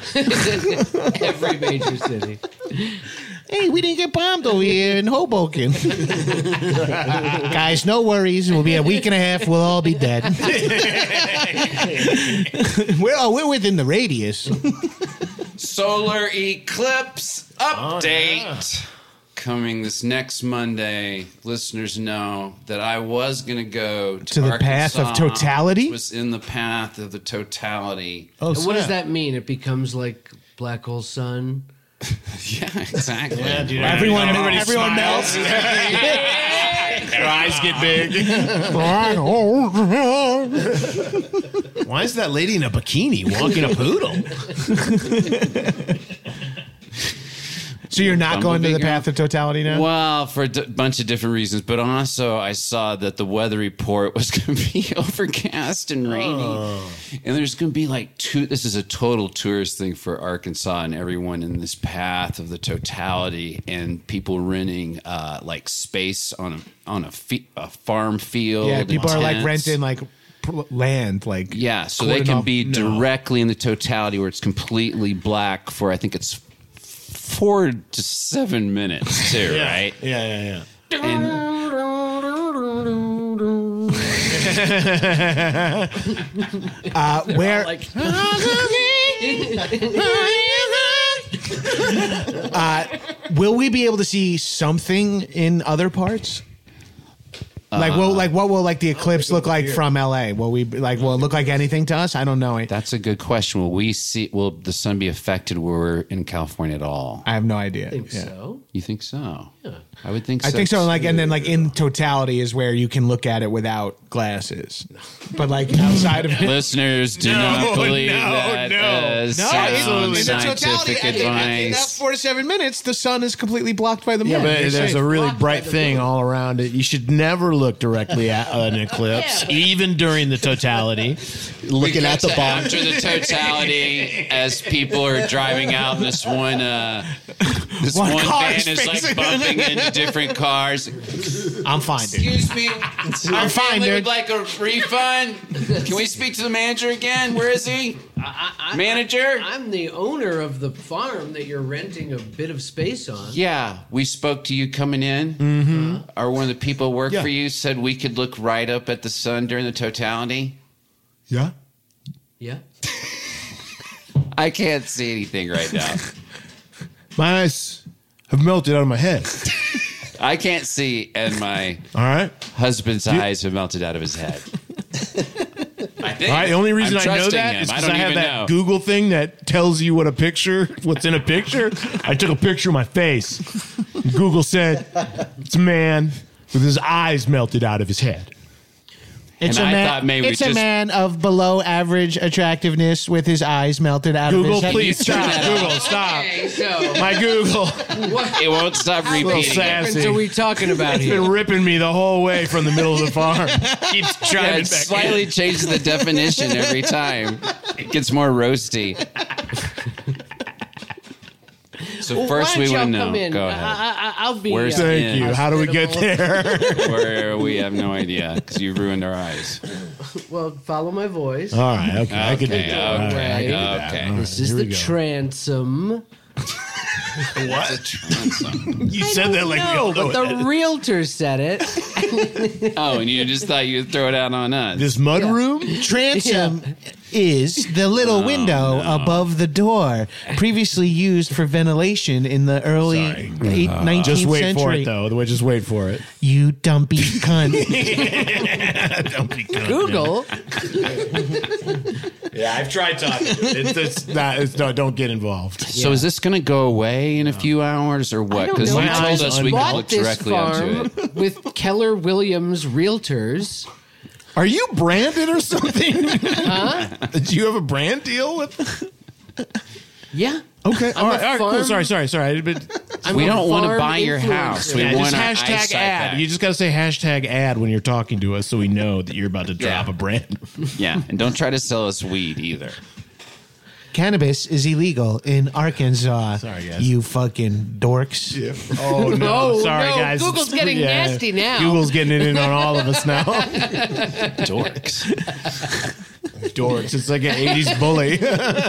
Every major city. Hey, we didn't get bombed over here in Hoboken. Guys, no worries. We'll be a week and a half. We'll all be dead. we're, oh, we're within the radius. Solar eclipse update. Coming this next Monday, listeners know that I was going to go to, To the path of Arkansas, totality? which was in the path of the totality. Oh, And what does that mean? It becomes like black hole sun? Yeah, exactly. Yeah, dude, Everyone, everybody everyone smiles. melts. Their eyes get big. Why is that lady in a bikini walking a poodle? So you're not going to the Bumblebee path of totality now? Well, for a d- bunch of different reasons, but also I saw that the weather report was going to be overcast and rainy, Oh. and there's going to be like two. This is a total tourist thing for Arkansas and everyone in this path of the totality, and people renting uh, like space on a on a, fe- a farm field. Yeah, and people are like tents. renting like pr- land, like Yeah, so they cordoned can off- be No. directly in the totality where it's completely black for I think it's four to seven minutes too, Yeah. right? Yeah, yeah, yeah. And uh, where Like, uh, will we be able to see something in other parts? Like, Uh, well, like what will like the eclipse look like from L A? Will we like? Will it look like anything to us? I don't know. that's a good question. Will we see? Will the sun be affected where we're in California at all? I have no idea. I think Yeah. so. You think so? Yeah, I would think. so I think so. too. Like, and then like in totality is where you can look at it without glasses. But like outside of it, Listeners, do No, not believe no, that no. uh, does No, sound in the scientific totality, in- in- in that advice. four to seven minutes, the sun is completely blocked by the moon. Yeah, but You're there's safe. a really Blocked bright by the thing moon. all around it. You should never look directly at an eclipse, even during the totality. Looking We at got the to bomb. after the totality, as people are driving out, and this one, uh, this One one, car van is is like facing- bumping into different cars. I'm fine, dude. Excuse me, I'm our fine, family dude. would like a refund. Can we speak to the manager again? Where is he? I, I, Manager? I'm the owner of the farm that you're renting a bit of space on. Yeah, we spoke to you coming in. Mm-hmm. Or one of the people who work Yeah. for you said we could look right up at the sun during the totality. Yeah. Yeah. I can't see anything right now. My eyes have melted out of my head. I can't see, and my All right. husband's eyes have melted out of his head. I think. All right. The only reason I'm I know trusting that him. is I because don't I, have even that know. Google thing that tells you what a picture, what's in a picture. I took a picture of my face. Google said it's a man with his eyes melted out of his head. It's And a I man. thought maybe it's we a just- man of below average attractiveness with his eyes melted out Google, of his head. please stop. that Google, off. stop. Okay, so My Google. It won't stop what repeating. sassy. difference are we talking about It's here? been ripping me the whole way from the middle of the farm. Keeps Yeah, driving it back. slightly changes the definition every time. It gets more roasty. So Well, first why we don't want to y'all come know. in? Go I, ahead. I, I, I'll be. Where's uh, the- Thank you. How do we get there? Where we have no idea because you ruined our eyes. Well, follow my voice. All right. Okay. I can do Okay, that. All right, I can do okay, that. okay. All right, This is here we the go. transom. What? You said that like we No, all know but the it. realtor said it. Oh, and you just thought you'd throw it out on us. This mud Yeah. room? Transom is the little window above the door, previously used for ventilation in the early Sorry. eight, nineteenth Just wait century. for it, though. Just wait for it. You dumpy cunt. Don't be good. Google. Yeah, I've tried talking. It's, it's not. It's not. Don't get involved. So is this going to go away in a few hours or I what? don't Because know. you My told eyes us we could Bought look this directly up to farm it. with Keller Williams Realtors. Are you branded or something? Huh? Do you have a brand deal with? Yeah. Okay. I'm all a right. All right. Cool. farm- Sorry. Sorry. Sorry. But I'm We a don't want to farm buy your influencer. house. We yeah, want just our hashtag eyesight ad. back. You just got to say hashtag ad when you're talking to us, so we know that you're about to drop Yeah. a brand. Yeah, and don't try to sell us weed either. Cannabis is illegal in Arkansas. Sorry, guys. You fucking dorks. Oh no! Oh, Sorry, no. guys. Google's getting nasty now. Google's getting it in on all of us now. Dorks. Dorks. It's like an eighties bully.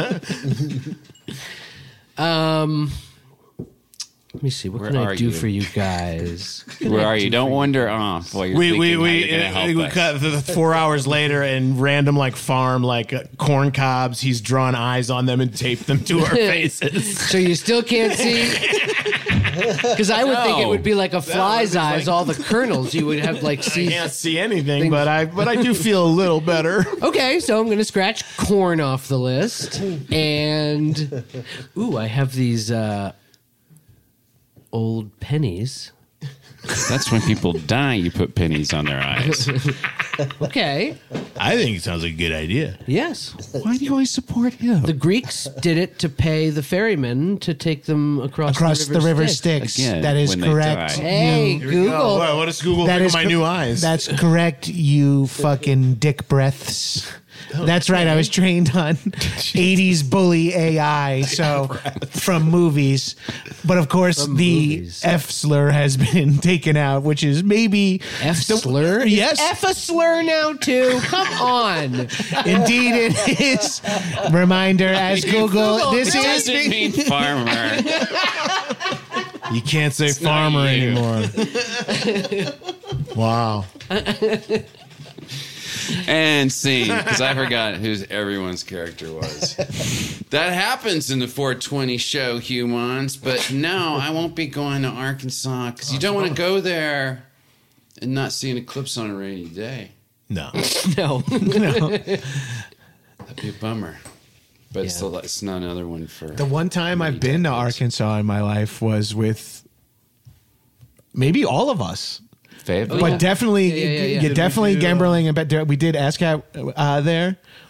Um, let me see. What Where can I are do you? for you guys? Where are you? Don't wander off while you're we thinking we how we, you're gonna help we us. cut the, the four hours later and random like farm like uh, corn cobs. He's drawn eyes on them and taped them to our faces. So you still can't see? Because I would think it No. would be like a fly's be eyes. like- all the kernels you would have like I see. can't see anything, but I but I do feel a little better. Okay, so I'm going to scratch corn off the list. And, ooh, I have these uh, old pennies. That's when people die. You put pennies on their eyes. Okay, I think it sounds like a good idea. yes. Why do you always support him? The Greeks did it to pay the ferrymen to take them across, Across the river, the river Styx. Styx. Again, that is when they correct. die. Hey, You- Google. What, what does Google That think is of my cor- new eyes? That's correct, you fucking dick breaths. That's right. I was trained on eighties bully A I, so from movies. But of course, From the movies. F slur has been taken out, which is maybe F the- slur? Is Yes, F a slur now, too? Come on. indeed it is. Reminder as Google, Google, this It is doesn't mean farmer. you can't say not farmer you. anymore. Wow. And scene, because I forgot who everyone's character was. That happens in the four twenty show, humans. But no, I won't be going to Arkansas because you don't want to go there and not see an eclipse on a rainy day. No. No. That'd be a bummer. But it's, Yeah. the, it's not another one for the one time I've been to Arkansas in my life was with maybe all of us. Fav. But definitely, Yeah, yeah, yeah, yeah. yeah, Did we definitely do, uh, Gemberling and Bet- we did ASCAP uh, there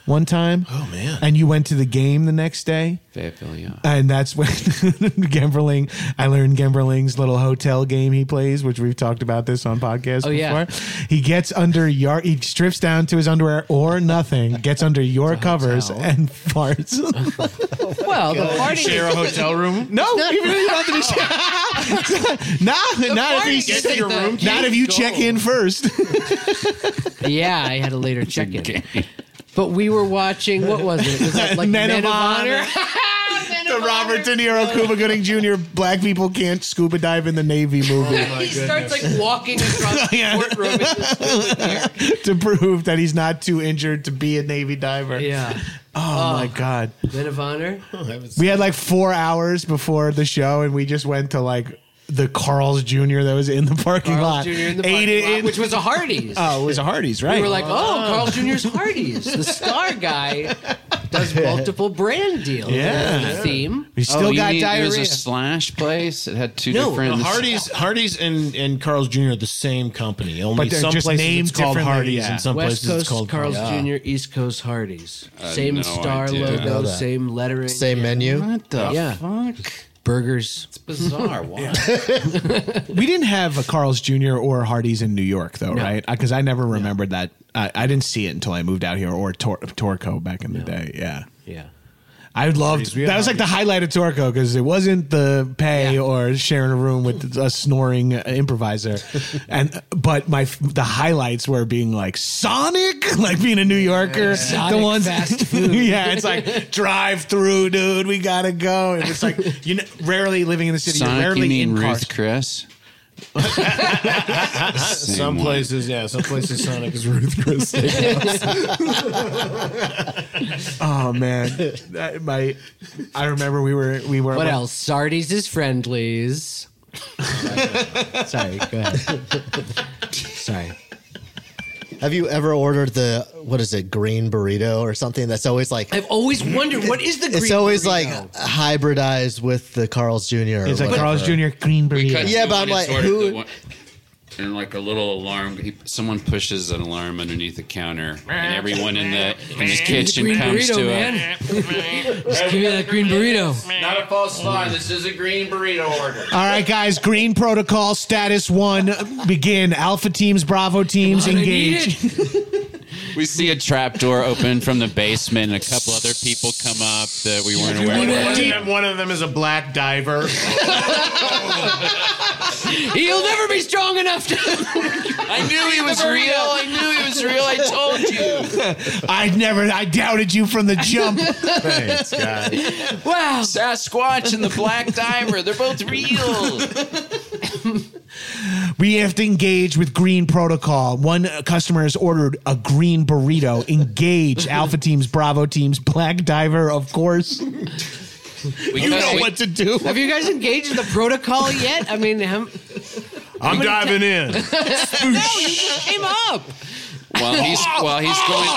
one time. Oh, man. And you went to the game the next day. Fayetteville, yeah. And that's when Gemberling, I learned Gemberling's little hotel game he plays, which we've talked about this on podcasts Oh, before. yeah. He gets under your, he strips down to his underwear or nothing, gets under your covers and farts. Well, the party. Share a hotel room? No, even if you don't have to share. Not, not if you Get to your room. not if you check in first. Yeah, I had a later check-in. But we were watching, what was it? Was that like Men Men, of of Honor. Honor? The Robert De Niro, Cuba Gooding Junior Black people can't scuba dive in the Navy movie. he starts like walking across the Yeah. courtroom in this scuba gear. To prove that he's not too injured to be a Navy diver. Yeah. Oh, my God. Men of Honor? We had like four hours before the show, and we just went to like the Carl's Junior that was in the parking Carl's lot. Junior in the Ate parking it lot, in- which was a Hardee's. Oh, it was a Hardee's, right? We were like, oh, Carl Junior's Hardee's. The star guy does multiple brand deals. Yeah. That's the theme. We still oh, you got mean diarrhea. It was a slash place. It had two No, different. Uh, Hardee's, Hardee's, and, and Carl's Junior are the same company. Only But they're some just places named it's called differently, Hardee's, yeah. and some West places Coast it's called Carl's Carl's. Junior, East Coast Hardee's. I had Same no star idea. Know logo, that. same lettering. Same menu. What the Yeah. fuck? Burgers. It's bizarre. Why? We didn't have a Carl's Junior or Hardee's in New York, though, No. right? Because I never remembered that. I, I didn't see it until I moved out here, or Tor- Torco back in the day. Yeah. Yeah. I loved that was like the highlight of Torco because it wasn't the pay Yeah. or sharing a room with a snoring improviser, and but my the highlights were being like Sonic, like being a New Yorker, Sonic the ones fast food. yeah, it's like drive through, dude, we gotta go, and it's like you know, rarely living in the city, you're Sonic, rarely you mean in cars. Ruth Chris? Some one. places, yeah, some places Sonic is Ruth Chris. Oh man, that, my I remember we were we were What else? Sardi's is Friendlies. Sorry, go ahead. Sorry. Have you ever ordered the, what is it, green burrito or something that's always like, I've always wondered, what is the green it's always burrito? like hybridized with the Carl's Junior or It's like whatever. Carl's Junior green We burrito. cut Yeah, to but when I'm it's like, ordered, who- the one- and like a little alarm. He, someone pushes an alarm underneath the counter, and everyone in the in the kitchen green comes burrito, to man. it. Just give me that green burrito. Not a false alarm. This is a green burrito order. All right, guys. Green protocol status one. Begin. Alpha teams, Bravo teams, Come on, I need engage. We see a trap door open from the basement, and a couple other people come up that we weren't aware One of. of, them, one of them is a black diver. He'll never be strong enough to. I knew he was real. I knew he was real. I told you. I never. I doubted you from the jump. Thanks, guys. Wow. Sasquatch and the black diver, they're both real. We have to engage with green protocol. One customer has ordered a green burrito. Engage. Alpha teams, Bravo teams, black diver, of course. We You cut- know we- what to do. Have you guys engaged in the protocol yet? I mean, how, I'm diving in. no, you just came up. While he's while he's going.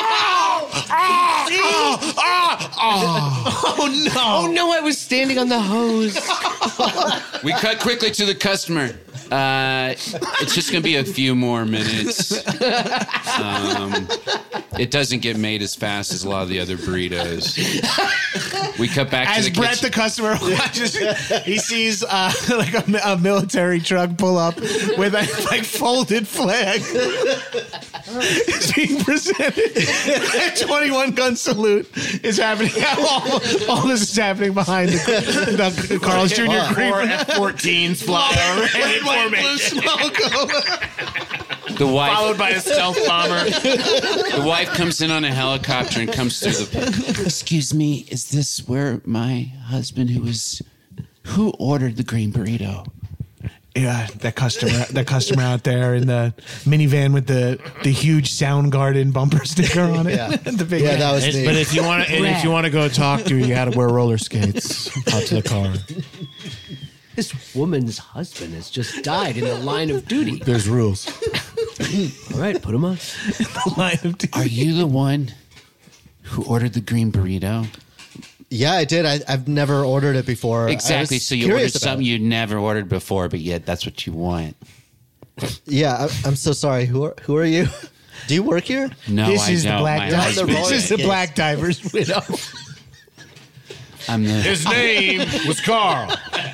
Oh no! Oh no, I was standing on the hose. We cut quickly to the customer. Uh, it's just going to be a few more minutes. Um, it doesn't get made as fast as a lot of the other burritos. We cut back As to the Brett, kitchen. the customer, watches, he sees uh, like a, mi- a military truck pull up with a like folded flag. It's being presented. A twenty-one gun salute is happening. All, all this is happening behind the, the Carl's Junior green Four F fourteens fly over red, white, blue smoke over. The wife, followed by a stealth bomber. the wife comes in on a helicopter and comes through the. Excuse me, is this where my husband, who was, who ordered the green burrito? Yeah, that customer, that customer out there in the minivan with the the huge Soundgarden bumper sticker on it. Yeah. The big Yeah, that was And- me. but if you want to, and if you want to go talk to, her, you got to wear roller skates out to the car. This woman's husband has just died in the line of duty. There's rules. All right, put him on. line of duty. Are you the one who ordered the green burrito? Yeah, I did. I, I've never ordered it before. I Exactly. was So you curious ordered about something it. you'd never ordered before, but yet that's what you want. Yeah, I, I'm so sorry. Who are, who are you? Do you work here? No, this I is don't. the black My diver. husband This is the Yes. black diver's widow. I'm the. His name was Carl.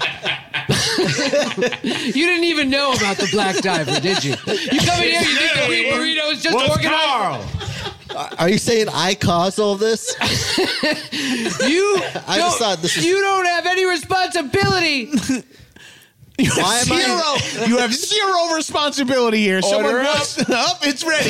You didn't even know about the black diver, did you? You come in here, you think the green burrito is just Was organized. Carl. Are you saying I caused all this? You I don't, just thought this was- you don't have any responsibility. You have, Why am I- zero, you have zero responsibility here. Someone Order walks up, it's ready.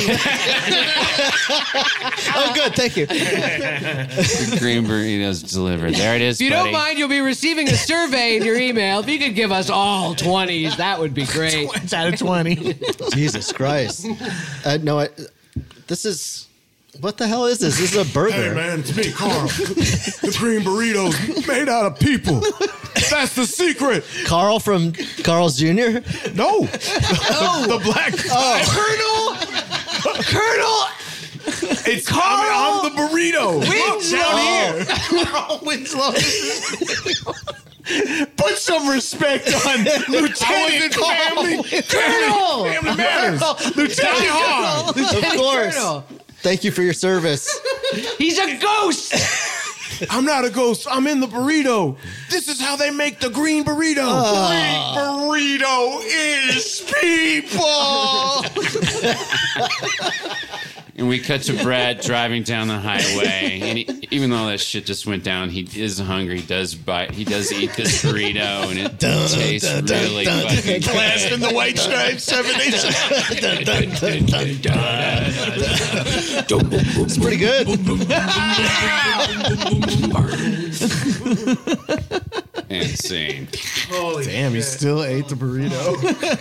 Oh, good. Thank you. The green burritos delivered. There it is. If you buddy. don't mind, you'll be receiving a survey in your email. If you could give us all twenties, that would be great. It's out of twenty. Jesus Christ. Uh, no, I, this is... What the hell is this? This is a burger. Hey, man, it's me, Carl. The green burritos made out of people. That's the secret. Carl from Carl's Junior? No. The black. Oh. Colonel! Colonel! It's Carl. I'm the burrito. Winslow. Put some respect on Lieutenant Carl. Colonel! Family matters. Lieutenant Carl. Of course. Colonel. Thank you for your service. He's a ghost! I'm not a ghost. I'm in the burrito. This is how they make the green burrito. Green burrito is people. And we cut to Brad driving down the highway, and he, even though that shit just went down, he is hungry. He does buy. He does eat this burrito, and it Dun, tastes dun, dun, really dun, fucking dun, Last in the white stripes, seven eight It's pretty good. insane. Damn, he still ate the burrito.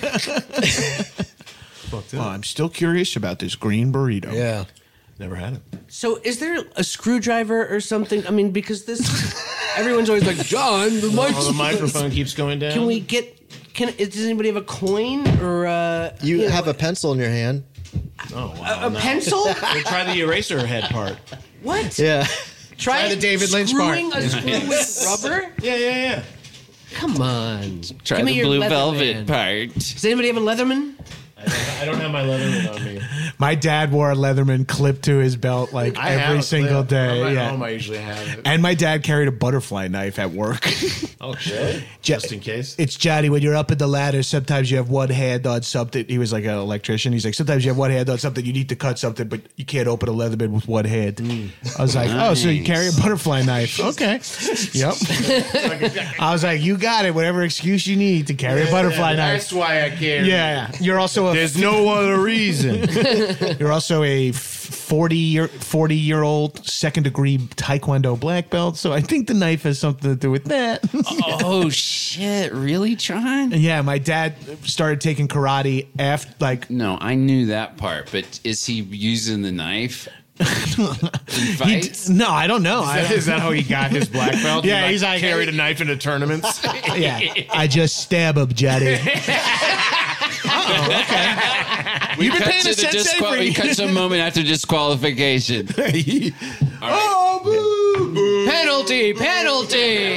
Oh, I'm still curious about this green burrito. Yeah. Never had it. So is there a screwdriver or something? I mean, because this... Everyone's always like, John, the, mic- Oh, the microphone keeps going down. Can we get... Can Does anybody have a coin or... Uh, You know, have a pencil in your hand. Oh, wow. a, a no. pencil? We'll try the eraser head part. What? Yeah. Try, Try the David Lynch part. screwing a screw with rubber? Yeah, yeah, yeah. Come on. Try Give me the your blue Leatherman. velvet part. Does anybody have a Leatherman? I don't, I don't have my Leatherman on me. My dad wore a Leatherman clip to his belt like I have every a single clip. day. I'm at yeah. home, I usually have it. And my dad carried a butterfly knife at work. Oh, shit. Just in case. It's Johnny, when you're up in the ladder, sometimes you have one hand on something. He was like an electrician. He's like, sometimes you have one hand on something, you need to cut something, but you can't open a Leatherman with one hand. I was like, oh, so you carry a butterfly knife. Okay. Yep. I was like, you got it. Whatever excuse you need to carry a butterfly Yeah, knife. That's why I carry. Yeah, yeah. You're also a There's no other reason. You're also a forty year forty year old second degree Taekwondo black belt, so I think the knife has something to do with that. Oh shit! Really, John? Yeah, my dad started taking karate after like No, I knew that part, but is he using the knife? in he fights? d- no, I don't know. I, Is that, is that how he got his black belt? Yeah, he, he's like- carried a knife into tournaments. yeah, I just stab him, Johnny. Oh, okay. We You've been cut paying to a the sensei disqual- for We you. cut to a moment after disqualification. Oh, boo, boo. Penalty! Penalty!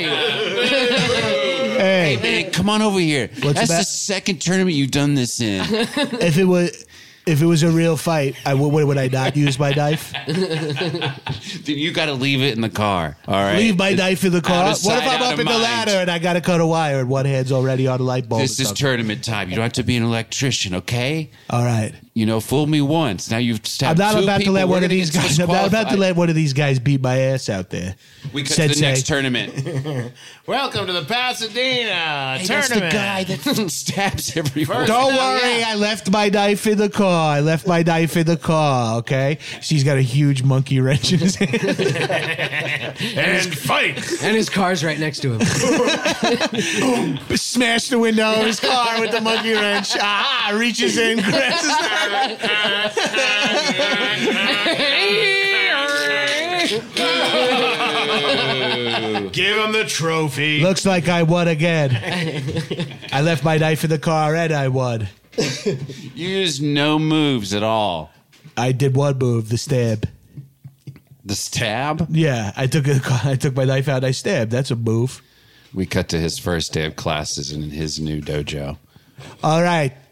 Hey, Man, come on over here. What's That's that? the second tournament you've done this in. if it was if it was a real fight, I would, would I not use my knife? Dude, you got to leave it in the car. All right. Leave my knife in the car. Out What of sight, if I'm out up of in the mind. ladder and I got to cut a wire and one hand's already on the light bulb? This or is something? tournament time. You don't have to be an electrician, okay? All right. You know, fool me once. Now you've I'm stabbed not two about to people. let We're one of gonna these get guys. I'm not about to disqualified. let one of these guys beat my ass out there. We cut to the Sensei. next tournament. Welcome to the Pasadena Hey, that's the tournament. guy that stabs everyone. Don't worry, I left my knife in the car. I left my knife in the car. Okay, she's got a huge monkey wrench in his hand. and fight. And his car's right next to him. Smash the window of his car with the monkey wrench. Ah, reaches in, grabs his Give him the trophy. Looks like I won again. I left my knife in the car and I won. You used no moves at all. I did one move, the stab. The stab? Yeah, I took a, I took my knife out and I stabbed. That's a move. We cut to his first day of classes in his new dojo. All right.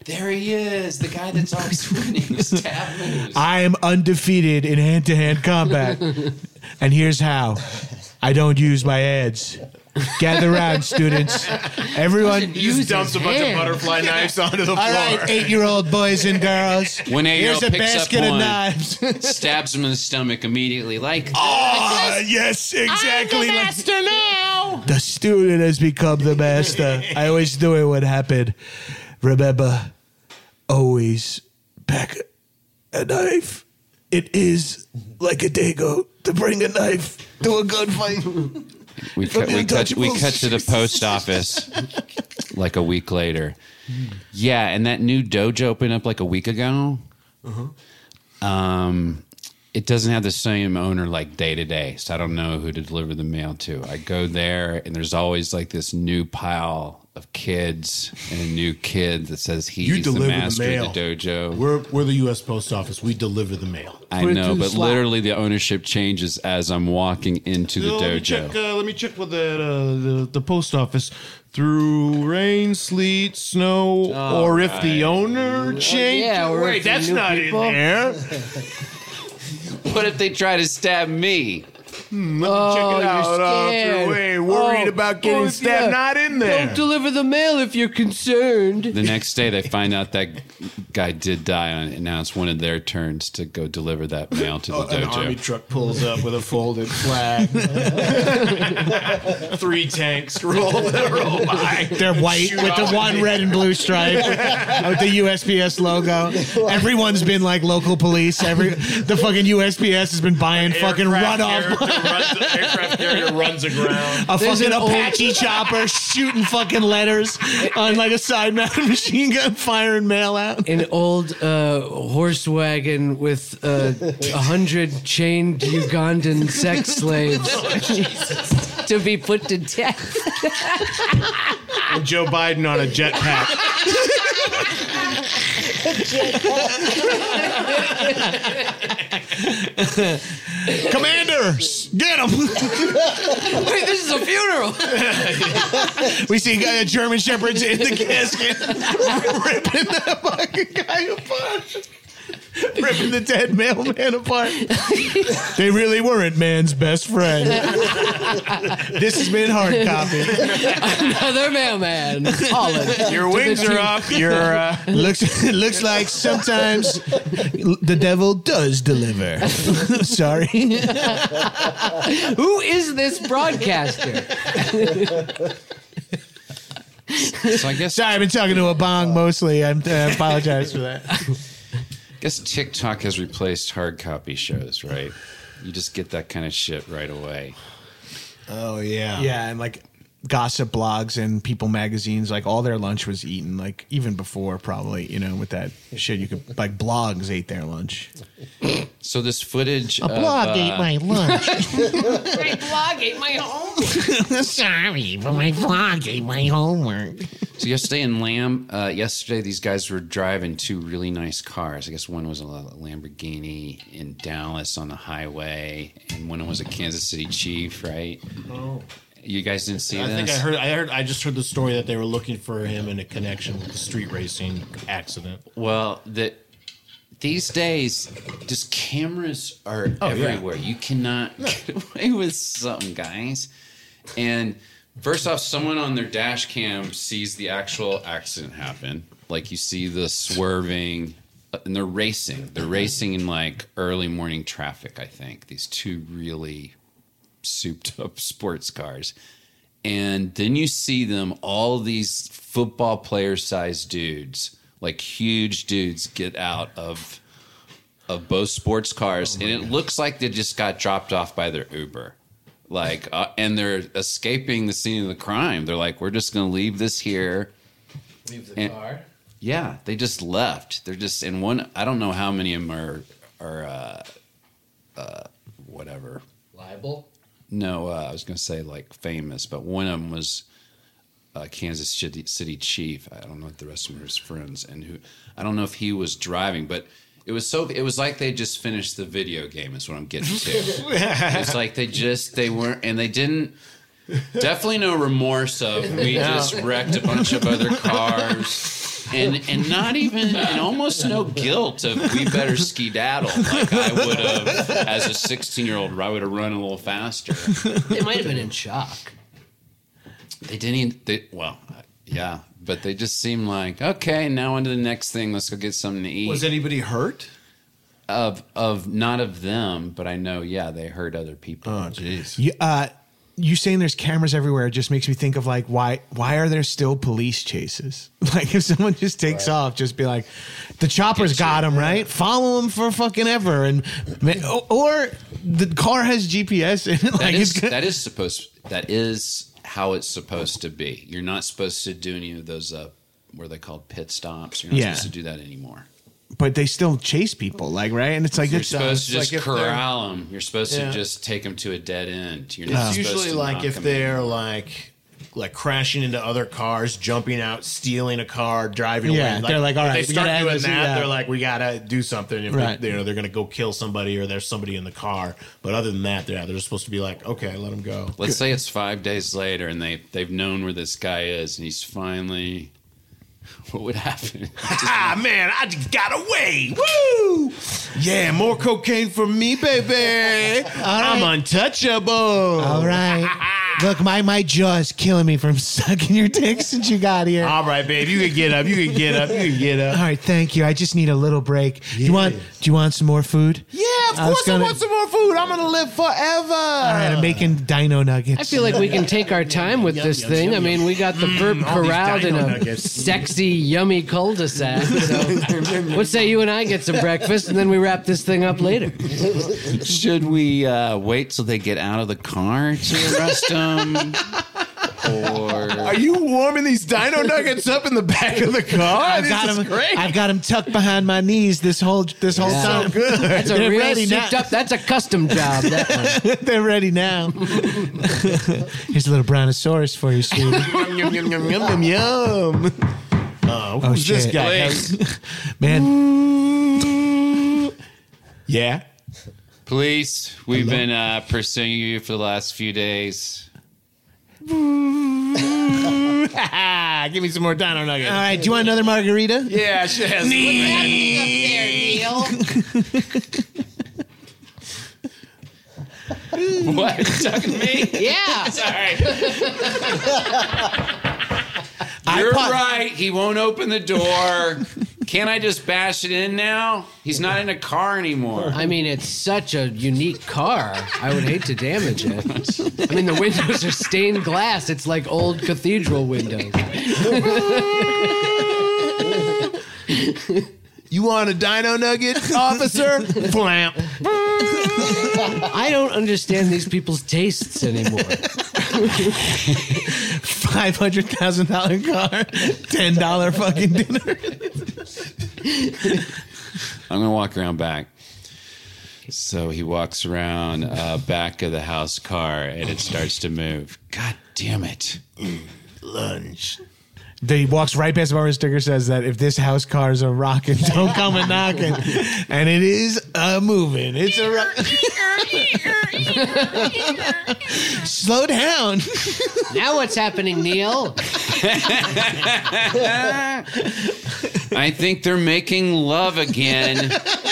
There he is, the guy that's always winning. Stab moves. I am undefeated in hand-to-hand combat. And here's how. I don't use my ads. Gather around, students. Everyone He just dumps a bunch of butterfly knives onto the floor. All right, eight-year-old boys and girls. When Here's a eight-year-old picks basket up of one, knives. stabs him in the stomach immediately, like, Oh, yes, exactly. I'm the like- master now. The student has become the master. I always knew it would happen. Remember, always pack a knife. It is like a dago to bring a knife to a gunfight. We cut, we, cut, we cut to the post office like a week later. Yeah, and that new dojo opened up like a week ago. Uh-huh. Um, it doesn't have the same owner like day to day, so I don't know who to deliver the mail to. I go there, and there's always like this new pile of kids and a new kid that says he's You the deliver the master mail. of the dojo. We're we're the U S Post Office. We deliver the mail. I know, but literally the ownership changes as I'm walking into the Let me dojo. check. Uh, let me check with that uh, the the post office through rain, sleet, snow, Oh, or if the owner changed. yeah, or Wait, if the that's new not people- in there. What if they try to stab me? Hmm, let me check Oh, it you're out. Uh, scared. wait, worried Oh, about getting oh, stabbed? yeah. Not in there. Don't deliver the mail if you're concerned. The next day, they find out that guy did die on it, and now it's one of their turns to go deliver that mail to the Oh, an army dojo. truck pulls up with a folded flag. Three tanks roll, roll by. They're white Shoot with the off one at red and blue stripe with the U S P S logo. Everyone's been like local police. Every the fucking U S P S has been buying fucking Aircraft runoff. carrier runs- Aircraft carrier runs aground. A There's fucking an old- Apache chopper shooting fucking letters on like a side mounted machine gun, firing mail out. An old uh, horse wagon with uh, a hundred chained Ugandan sex slaves to be put to death. And Joe Biden on a jetpack. Commanders, get him! Wait, this is a funeral. We see uh, German shepherds in the casket, ripping the fucking guy apart. Ripping the dead mailman apart. They really weren't man's best friend. This has been hard copy. Another mailman. Holland. Your wings are up. Your uh, looks looks like sometimes the devil does deliver. Sorry. Who is this broadcaster? So I guess Sorry, I've been talking to a bong mostly. I'm, I apologize for that. I guess TikTok has replaced hard copy shows, right? You just get that kind of shit right away. oh yeah, Yeah, and like gossip blogs and People magazines, like all their lunch was eaten, like even before probably, you know, with that shit you could, like blogs ate their lunch. So this footage, A of, blog uh, ate my lunch. My blog ate my homework. Sorry, but my blog ate my homework. So yesterday in Lamb, uh, yesterday these guys were driving two really nice cars. I guess one was a Lamborghini in Dallas on the highway, and one was a Kansas City Chief, right? Oh. You guys didn't see I this? think I heard. I heard. I just heard the story that they were looking for him in a connection with the street racing accident. Well, that these days, just cameras are Oh, yeah. everywhere. You cannot get away with something, guys. And first off, someone on their dash cam sees the actual accident happen. Like you see the swerving, and they're racing. They're racing in like early morning traffic, I think. These two really souped up sports cars. And then you see them, all these football player sized dudes, like huge dudes, get out of of both sports cars, oh and it God. looks like they just got dropped off by their Uber. Like, uh, and they're escaping the scene of the crime. They're like, we're just going to leave this here. Leave the and, car? Yeah, they just left. They're just in one. I don't know how many of them are, are uh, uh, whatever. Liable? No, uh, I was going to say like famous, but one of them was uh, Kansas City, City Chief. I don't know if the rest of them are his friends, and who I don't know if he was driving, but it was so. It was like they just finished the video game. Is what I'm getting to. It's like they just they weren't, and they didn't. Definitely no remorse of we just wrecked a bunch of other cars. and and not even and almost no guilt of we better skedaddle like I would have as a sixteen year old. I would have run a little faster. They might have been in shock. They didn't even, they, well, yeah, but they just seemed like, okay, now on to the next thing. Let's go get something to eat. Was anybody hurt? Of of not of them, but I know, yeah, they hurt other people. Oh, jeez. You, uh, you saying there's cameras everywhere just makes me think of like why why are there still police chases? Like if someone just takes Right. off, just be like, the chopper's Get got you. him, right? Follow him for fucking ever, and or the car has G P S in it. That Like is it's gonna, that is supposed that is how it's supposed to be. You're not supposed to do any of those uh, what are they called, pit stops. You're not Yeah. supposed to do that anymore. but they still chase people, like right? And it's like You're it's, supposed to like just if they're- corral them. You're supposed Yeah. to just take them to a dead end. You're It's not supposed usually to like knock if 'em they're in. like like crashing into other cars, jumping out, stealing a car, driving Yeah, away. they're like, all if right, they we start gotta end doing this, that. yeah. They're like, we gotta do something. If Right. they, you know, they're gonna go kill somebody, or there's somebody in the car. But other than that, they're they're supposed to be like, okay, let them go. Let's say it's five days later, and they they've known where this guy is, and he's finally. What would happen? Ah, man, I just got away. Woo! Yeah, more cocaine for me, baby. I'm untouchable. all right. Look, my my jaw is killing me from sucking your dick since you got here. All right, babe, you can get up. You can get up. You can get up. All right, thank you. I just need a little break. Do you want? Do you want some more food? Yeah, of I was course I gonna- want some more food. I'm gonna live forever. All right, I'm making dino nuggets. I feel like we can take our time with this thing. I mean, we got the verb all these corralled in dino a nuggets. sexy, yummy cul-de-sac. So, what say you and I get some breakfast and then we wrap this thing up later? Should we uh, wait till they get out of the car to arrest them? Or Are you warming these dino nuggets up in the back of the car? I've This got is them. great. I've got them tucked behind my knees this whole this whole Yeah. time. So good. That's a They're real ready souped now. up. That's a custom job. That one. They're ready now. Here's a little brontosaurus for you, sweetie. Yum, yum, yum, yum, yum, yum, yum. Uh, Oh, who's this shit. guy? Man, Yeah. police, we've been uh, pursuing you for the last few days. Give me some more dino nuggets. all right. Do you want another margarita? Yeah, she has. What? You talking to me? Yeah. Sorry. I You're pop- right. He won't open the door. Can't I just bash it in now? He's not in a car anymore. I mean, it's such a unique car. I would hate to damage it. I mean, the windows are stained glass. It's like old cathedral windows. You want a dino nugget, officer? Flamp. I don't understand these people's tastes anymore. Five hundred thousand dollar car, ten dollar fucking dinner. I'm gonna walk around back. So he walks around uh, back of the house car, and it starts to move. God damn it! Lunch. He walks right past the bar. Sticker says that if this house car is a rockin', don't come a knocking. And it is a moving. It's a rock. Slow down. Now what's happening, Neil? I think they're making love again.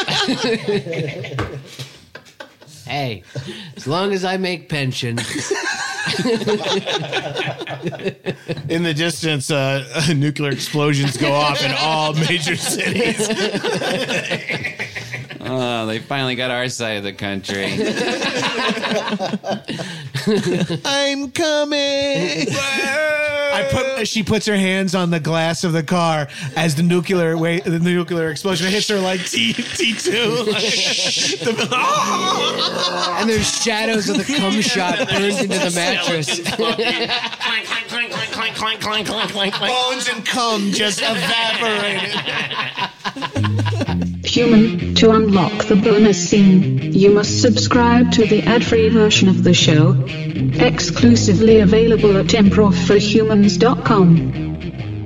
Hey, as long as I make pension. In the distance, uh, nuclear explosions go off in all major cities. Oh, they finally got our side of the country. I'm coming. I put. She puts her hands on the glass of the car as the nuclear wait, the nuclear explosion hits her like T T two. And there's shadows of the cum shot burned into the mattress. Clank, clank, clank, clank, clank, clank, clank, clank, clank, clank. Bones and cum just evaporated. Human, to unlock the bonus scene, you must subscribe to the ad-free version of the show, exclusively available at improv for humans dot com.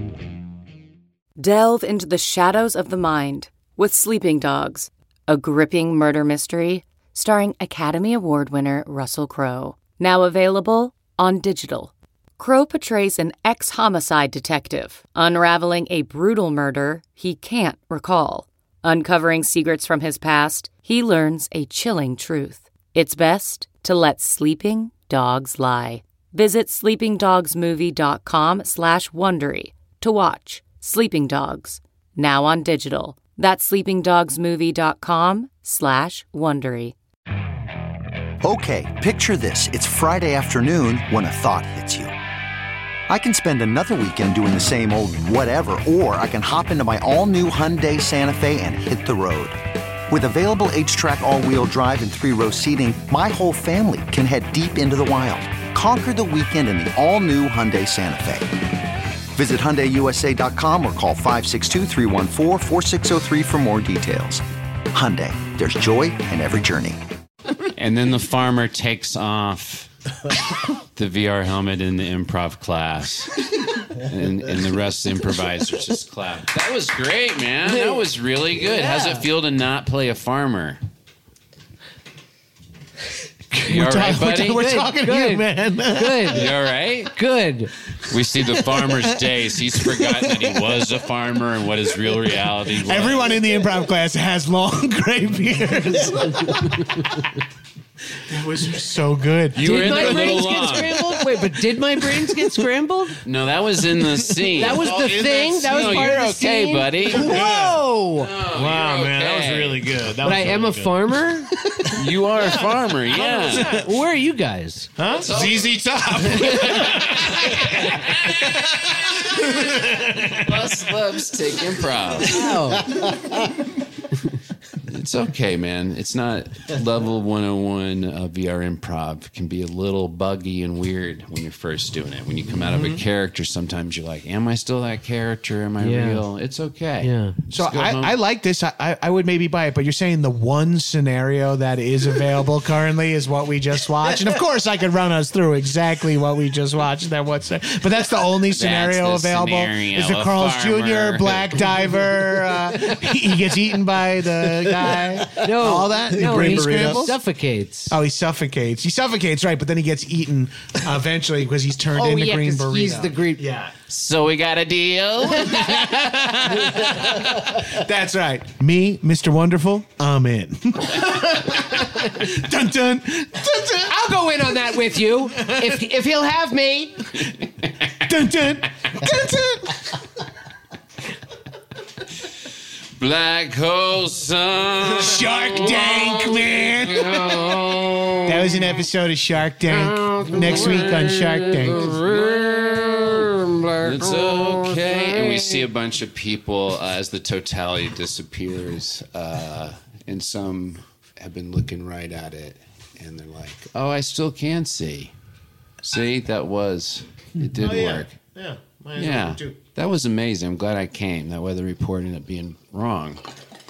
Delve into the shadows of the mind with Sleeping Dogs, a gripping murder mystery starring Academy Award winner Russell Crowe. Now available on digital. Crow portrays an ex-homicide detective, unraveling a brutal murder he can't recall. Uncovering secrets from his past, he learns a chilling truth. It's best to let sleeping dogs lie. Visit sleepingdogsmovie.com slash Wondery to watch Sleeping Dogs, now on digital. That's sleepingdogsmovie.com slash Wondery. Okay, picture this. It's Friday afternoon when a thought hits you. I can spend another weekend doing the same old whatever, or I can hop into my all-new Hyundai Santa Fe and hit the road. With available H-Track all-wheel drive and three-row seating, my whole family can head deep into the wild. Conquer the weekend in the all-new Hyundai Santa Fe. Visit Hyundai U S A dot com or call five six two, three one four, four six zero three for more details. Hyundai, there's joy in every journey. And then the farmer takes off the V R helmet in the improv class. And, and the rest of the improvisers just clap. That was great, man. That was really good. Yeah. How's it feel to not play a farmer? You We're all right, talk- we're buddy? ta- we're talking to you, man. Good. You all right? Good. We see the farmer's days. He's forgotten that he was a farmer and what his real reality was. Everyone in the improv class has long gray beards. That was so good. You were Did in my there a brains little get long. scrambled? Wait, but did my brains get scrambled? No, that was in the scene. That was Oh, the in thing? that That was No, part you're of the okay, scene? buddy. Whoa! Wow, man, that was okay. really good. That But was I am really a good. farmer? You are a farmer, yeah. Where are you guys? Huh? Z Z Top. Bus loves take improv. Oh. It's okay, man. It's not level one oh one of V R improv. It can be a little buggy and weird when you're first doing it. When you come out of a character, sometimes you're like, am I still that character? Am I Yeah. real? It's okay. Yeah. So Just go home. I, I like this. I, I I would maybe buy it, but you're saying the one scenario that is available currently is what we just watched, and of course I could run us through exactly what we just watched. That what's but that's the only scenario the available. scenario, is the a Carl's farmer. Junior black diver? Uh, he, he gets eaten by the guy. No, all that. no, brain he scrambles? suffocates. Oh, he suffocates. He suffocates, right? But then he gets eaten uh, eventually because he's turned Oh, into yeah, green 'cause burrito. he's the green. Yeah, So we got a deal. that's right. Me, Mister Wonderful, I'm in. dun, dun, dun, dun. I'll go in on that with you if if he'll have me. Dun, dun, dun, dun. Black hole sun. Shark Tank, man. That was an episode of Shark Tank. Next week on Shark Tank. It's okay. And we see a bunch of people uh, as the totality disappears. Uh, and some have been looking right at it. And they're like, oh, I still can see. See, that was, it did Oh, yeah. work. Yeah. Mine is Yeah, open, too. that was amazing. I'm glad I came. That weather report ended up being wrong.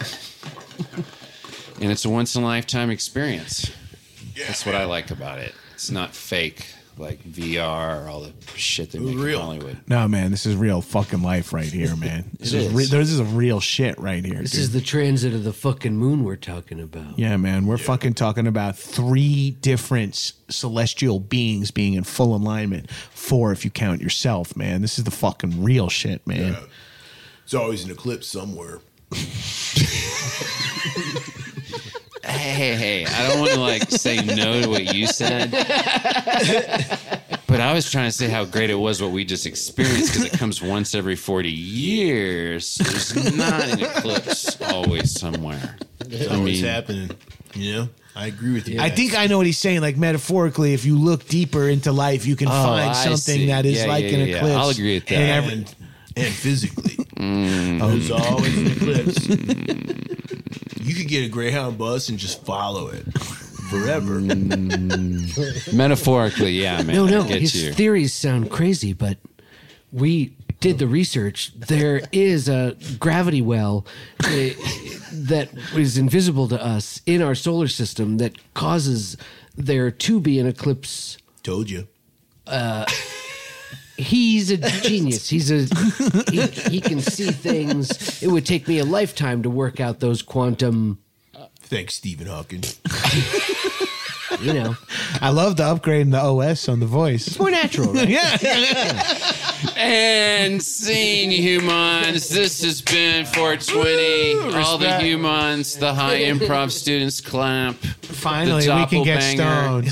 And it's a once in a lifetime experience. That's what I like about it. It's not fake like V R or all the shit they make in Hollywood. No, man, this is real fucking life right here, man. This It is, is. Re- this is a real shit right here. This dude. is the transit of the fucking moon we're talking about. Yeah, man, we're fucking talking about three different s- celestial beings being in full alignment. Four, if you count yourself, man. This is the fucking real shit, man. Yeah. It's always an eclipse somewhere. Hey, hey, hey, I don't want to like say no to what you said. But I was trying to say how great it was what we just experienced because it comes once every forty years. There's not an eclipse always somewhere. It's I always mean, happening. You know? I agree with you. I think I know what he's saying. Like metaphorically, if you look deeper into life, you can Oh, find I something see. that is Yeah, like yeah, an yeah. eclipse. I'll agree with that. And every- And, and physically. Mm. There's always an eclipse. You could get a Greyhound bus and just follow it forever. metaphorically, yeah, man. No, no, I get his you. theories sound crazy, but we did the research. There is a gravity well uh, that is invisible to us in our solar system that causes there to be an eclipse. Told you. Uh, he's a genius. He's a he, he can see things. It would take me a lifetime to work out those quantum. Thanks, Stephen Hawking. you know. I love the upgrade in the O S on the voice. It's more natural, right? Yeah. And scene, humans. This has been four twenty. Ooh, All the respect. humans, the high improv students clap. Finally, The we can get doppelbanger.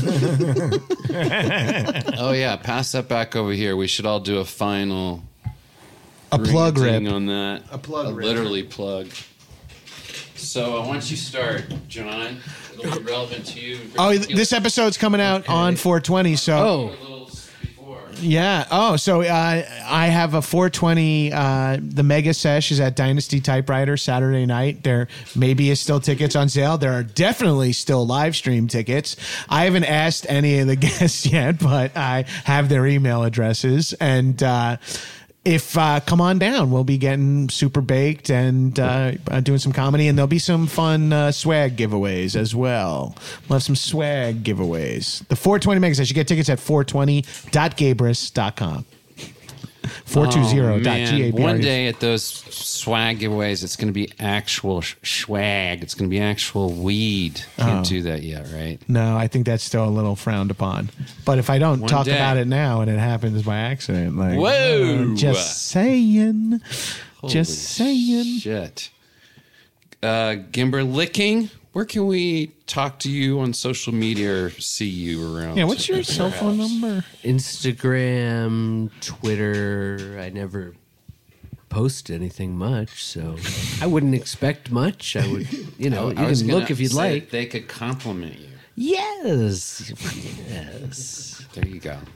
stoned. Oh yeah, pass that back over here. We should all do a final A plug rip. ring-a-ding on that. A plug a rip. literally plug. So uh, once you start, John, it'll be relevant to you. Oh, this episode's coming out on four twenty, so... Oh. Yeah. Oh, so uh, I have a four twenty. Uh, the Mega Sesh is at Dynasty Typewriter Saturday night. There maybe is still tickets on sale. There are definitely still live stream tickets. I haven't asked any of the guests yet, but I have their email addresses. And uh, if uh, come on down, we'll be getting super baked and uh, uh, doing some comedy, and there'll be some fun uh, swag giveaways as well. We'll have some swag giveaways. The four twenty Mega Sesh. You get tickets at four twenty dot gabris dot com. four two zero dot man. gabris. One day at those swag giveaways, it's going to be actual sh- swag. It's going to be actual weed. Can't Oh. do that yet, right? No, I think that's still a little frowned upon. But if I don't One talk day. about it now and it happens by accident, like, Whoa! uh, just saying, Holy just saying. Shit. Uh, Gimber Licking, where can we talk to you on social media or see you around? Yeah, what's your cell phone number? Instagram, Twitter. I never post anything much, so I wouldn't expect much. I would, you know, I you was can gonna look if you'd say like. They could compliment you. Yes. Yes. There you go.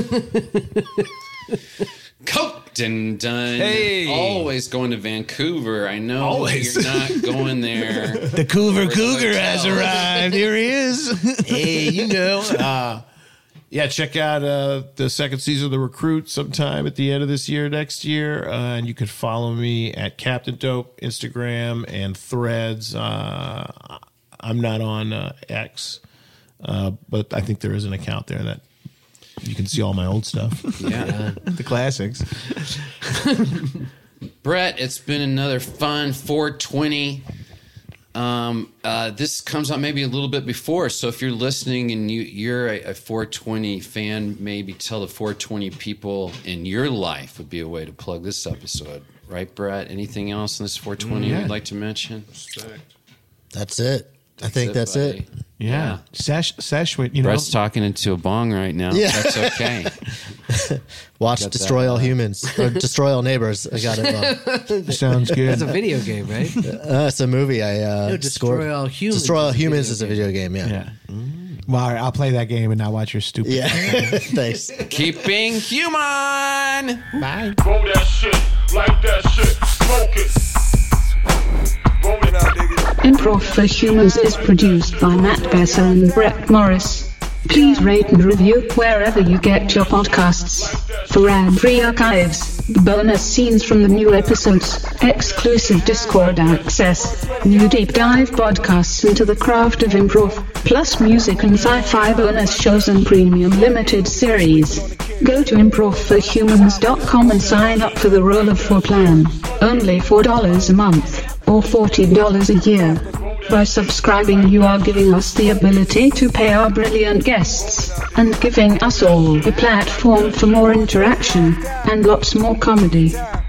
Coked and done. Hey. Always going to Vancouver. I know Always. you're not going there. The Cougar For the Cougar has hotel. arrived. Here he is. Hey, you know. Uh, yeah, check out uh, the second season of The Recruit sometime at the end of this year, next year. Uh, and you can follow me at Captain Dope, Instagram, and Threads. Uh, I'm not on uh, X, uh, but I think there is an account there that you can see all my old stuff. Yeah. The classics. Brett, it's been another fun four twenty. Um, uh, this comes out maybe a little bit before, so if you're listening and you, you're a, a four twenty fan, maybe tell the four twenty people in your life would be a way to plug this episode. Right, Brett? Anything else in this four twenty Yeah. you'd like to mention? That's it. I think that's it. Yeah. Sesh, Sesh, with, you know. Brett's talking into a bong right now. Yeah. That's okay. Watch Got Destroy that. All Humans or Destroy All Neighbors. I got it wrong. Sounds good. It's a video game, right? Uh, it's a movie. I uh, No, Destroy scored. All Humans Destroy All is a Humans video is a video game. Yeah. Yeah. Well, all right, I'll play that game and not watch your stupid. Yeah. Thanks. Keep being human. Bye. Roll that shit, like that shit, smoke it. Roll it out, nigga. Improv for Humans is produced by Matt Besser and Brett Morris. Please rate and review wherever you get your podcasts. For ad-free archives, bonus scenes from the new episodes, exclusive Discord access, new deep dive podcasts into the craft of improv, plus music and sci-fi bonus shows and premium limited series. Go to improv for humans dot com and sign up for the Roll of Four plan. Only four dollars a month, or forty dollars a year. By subscribing, you are giving us the ability to pay our brilliant guests, and giving us all a platform for more interaction, and lots more comedy.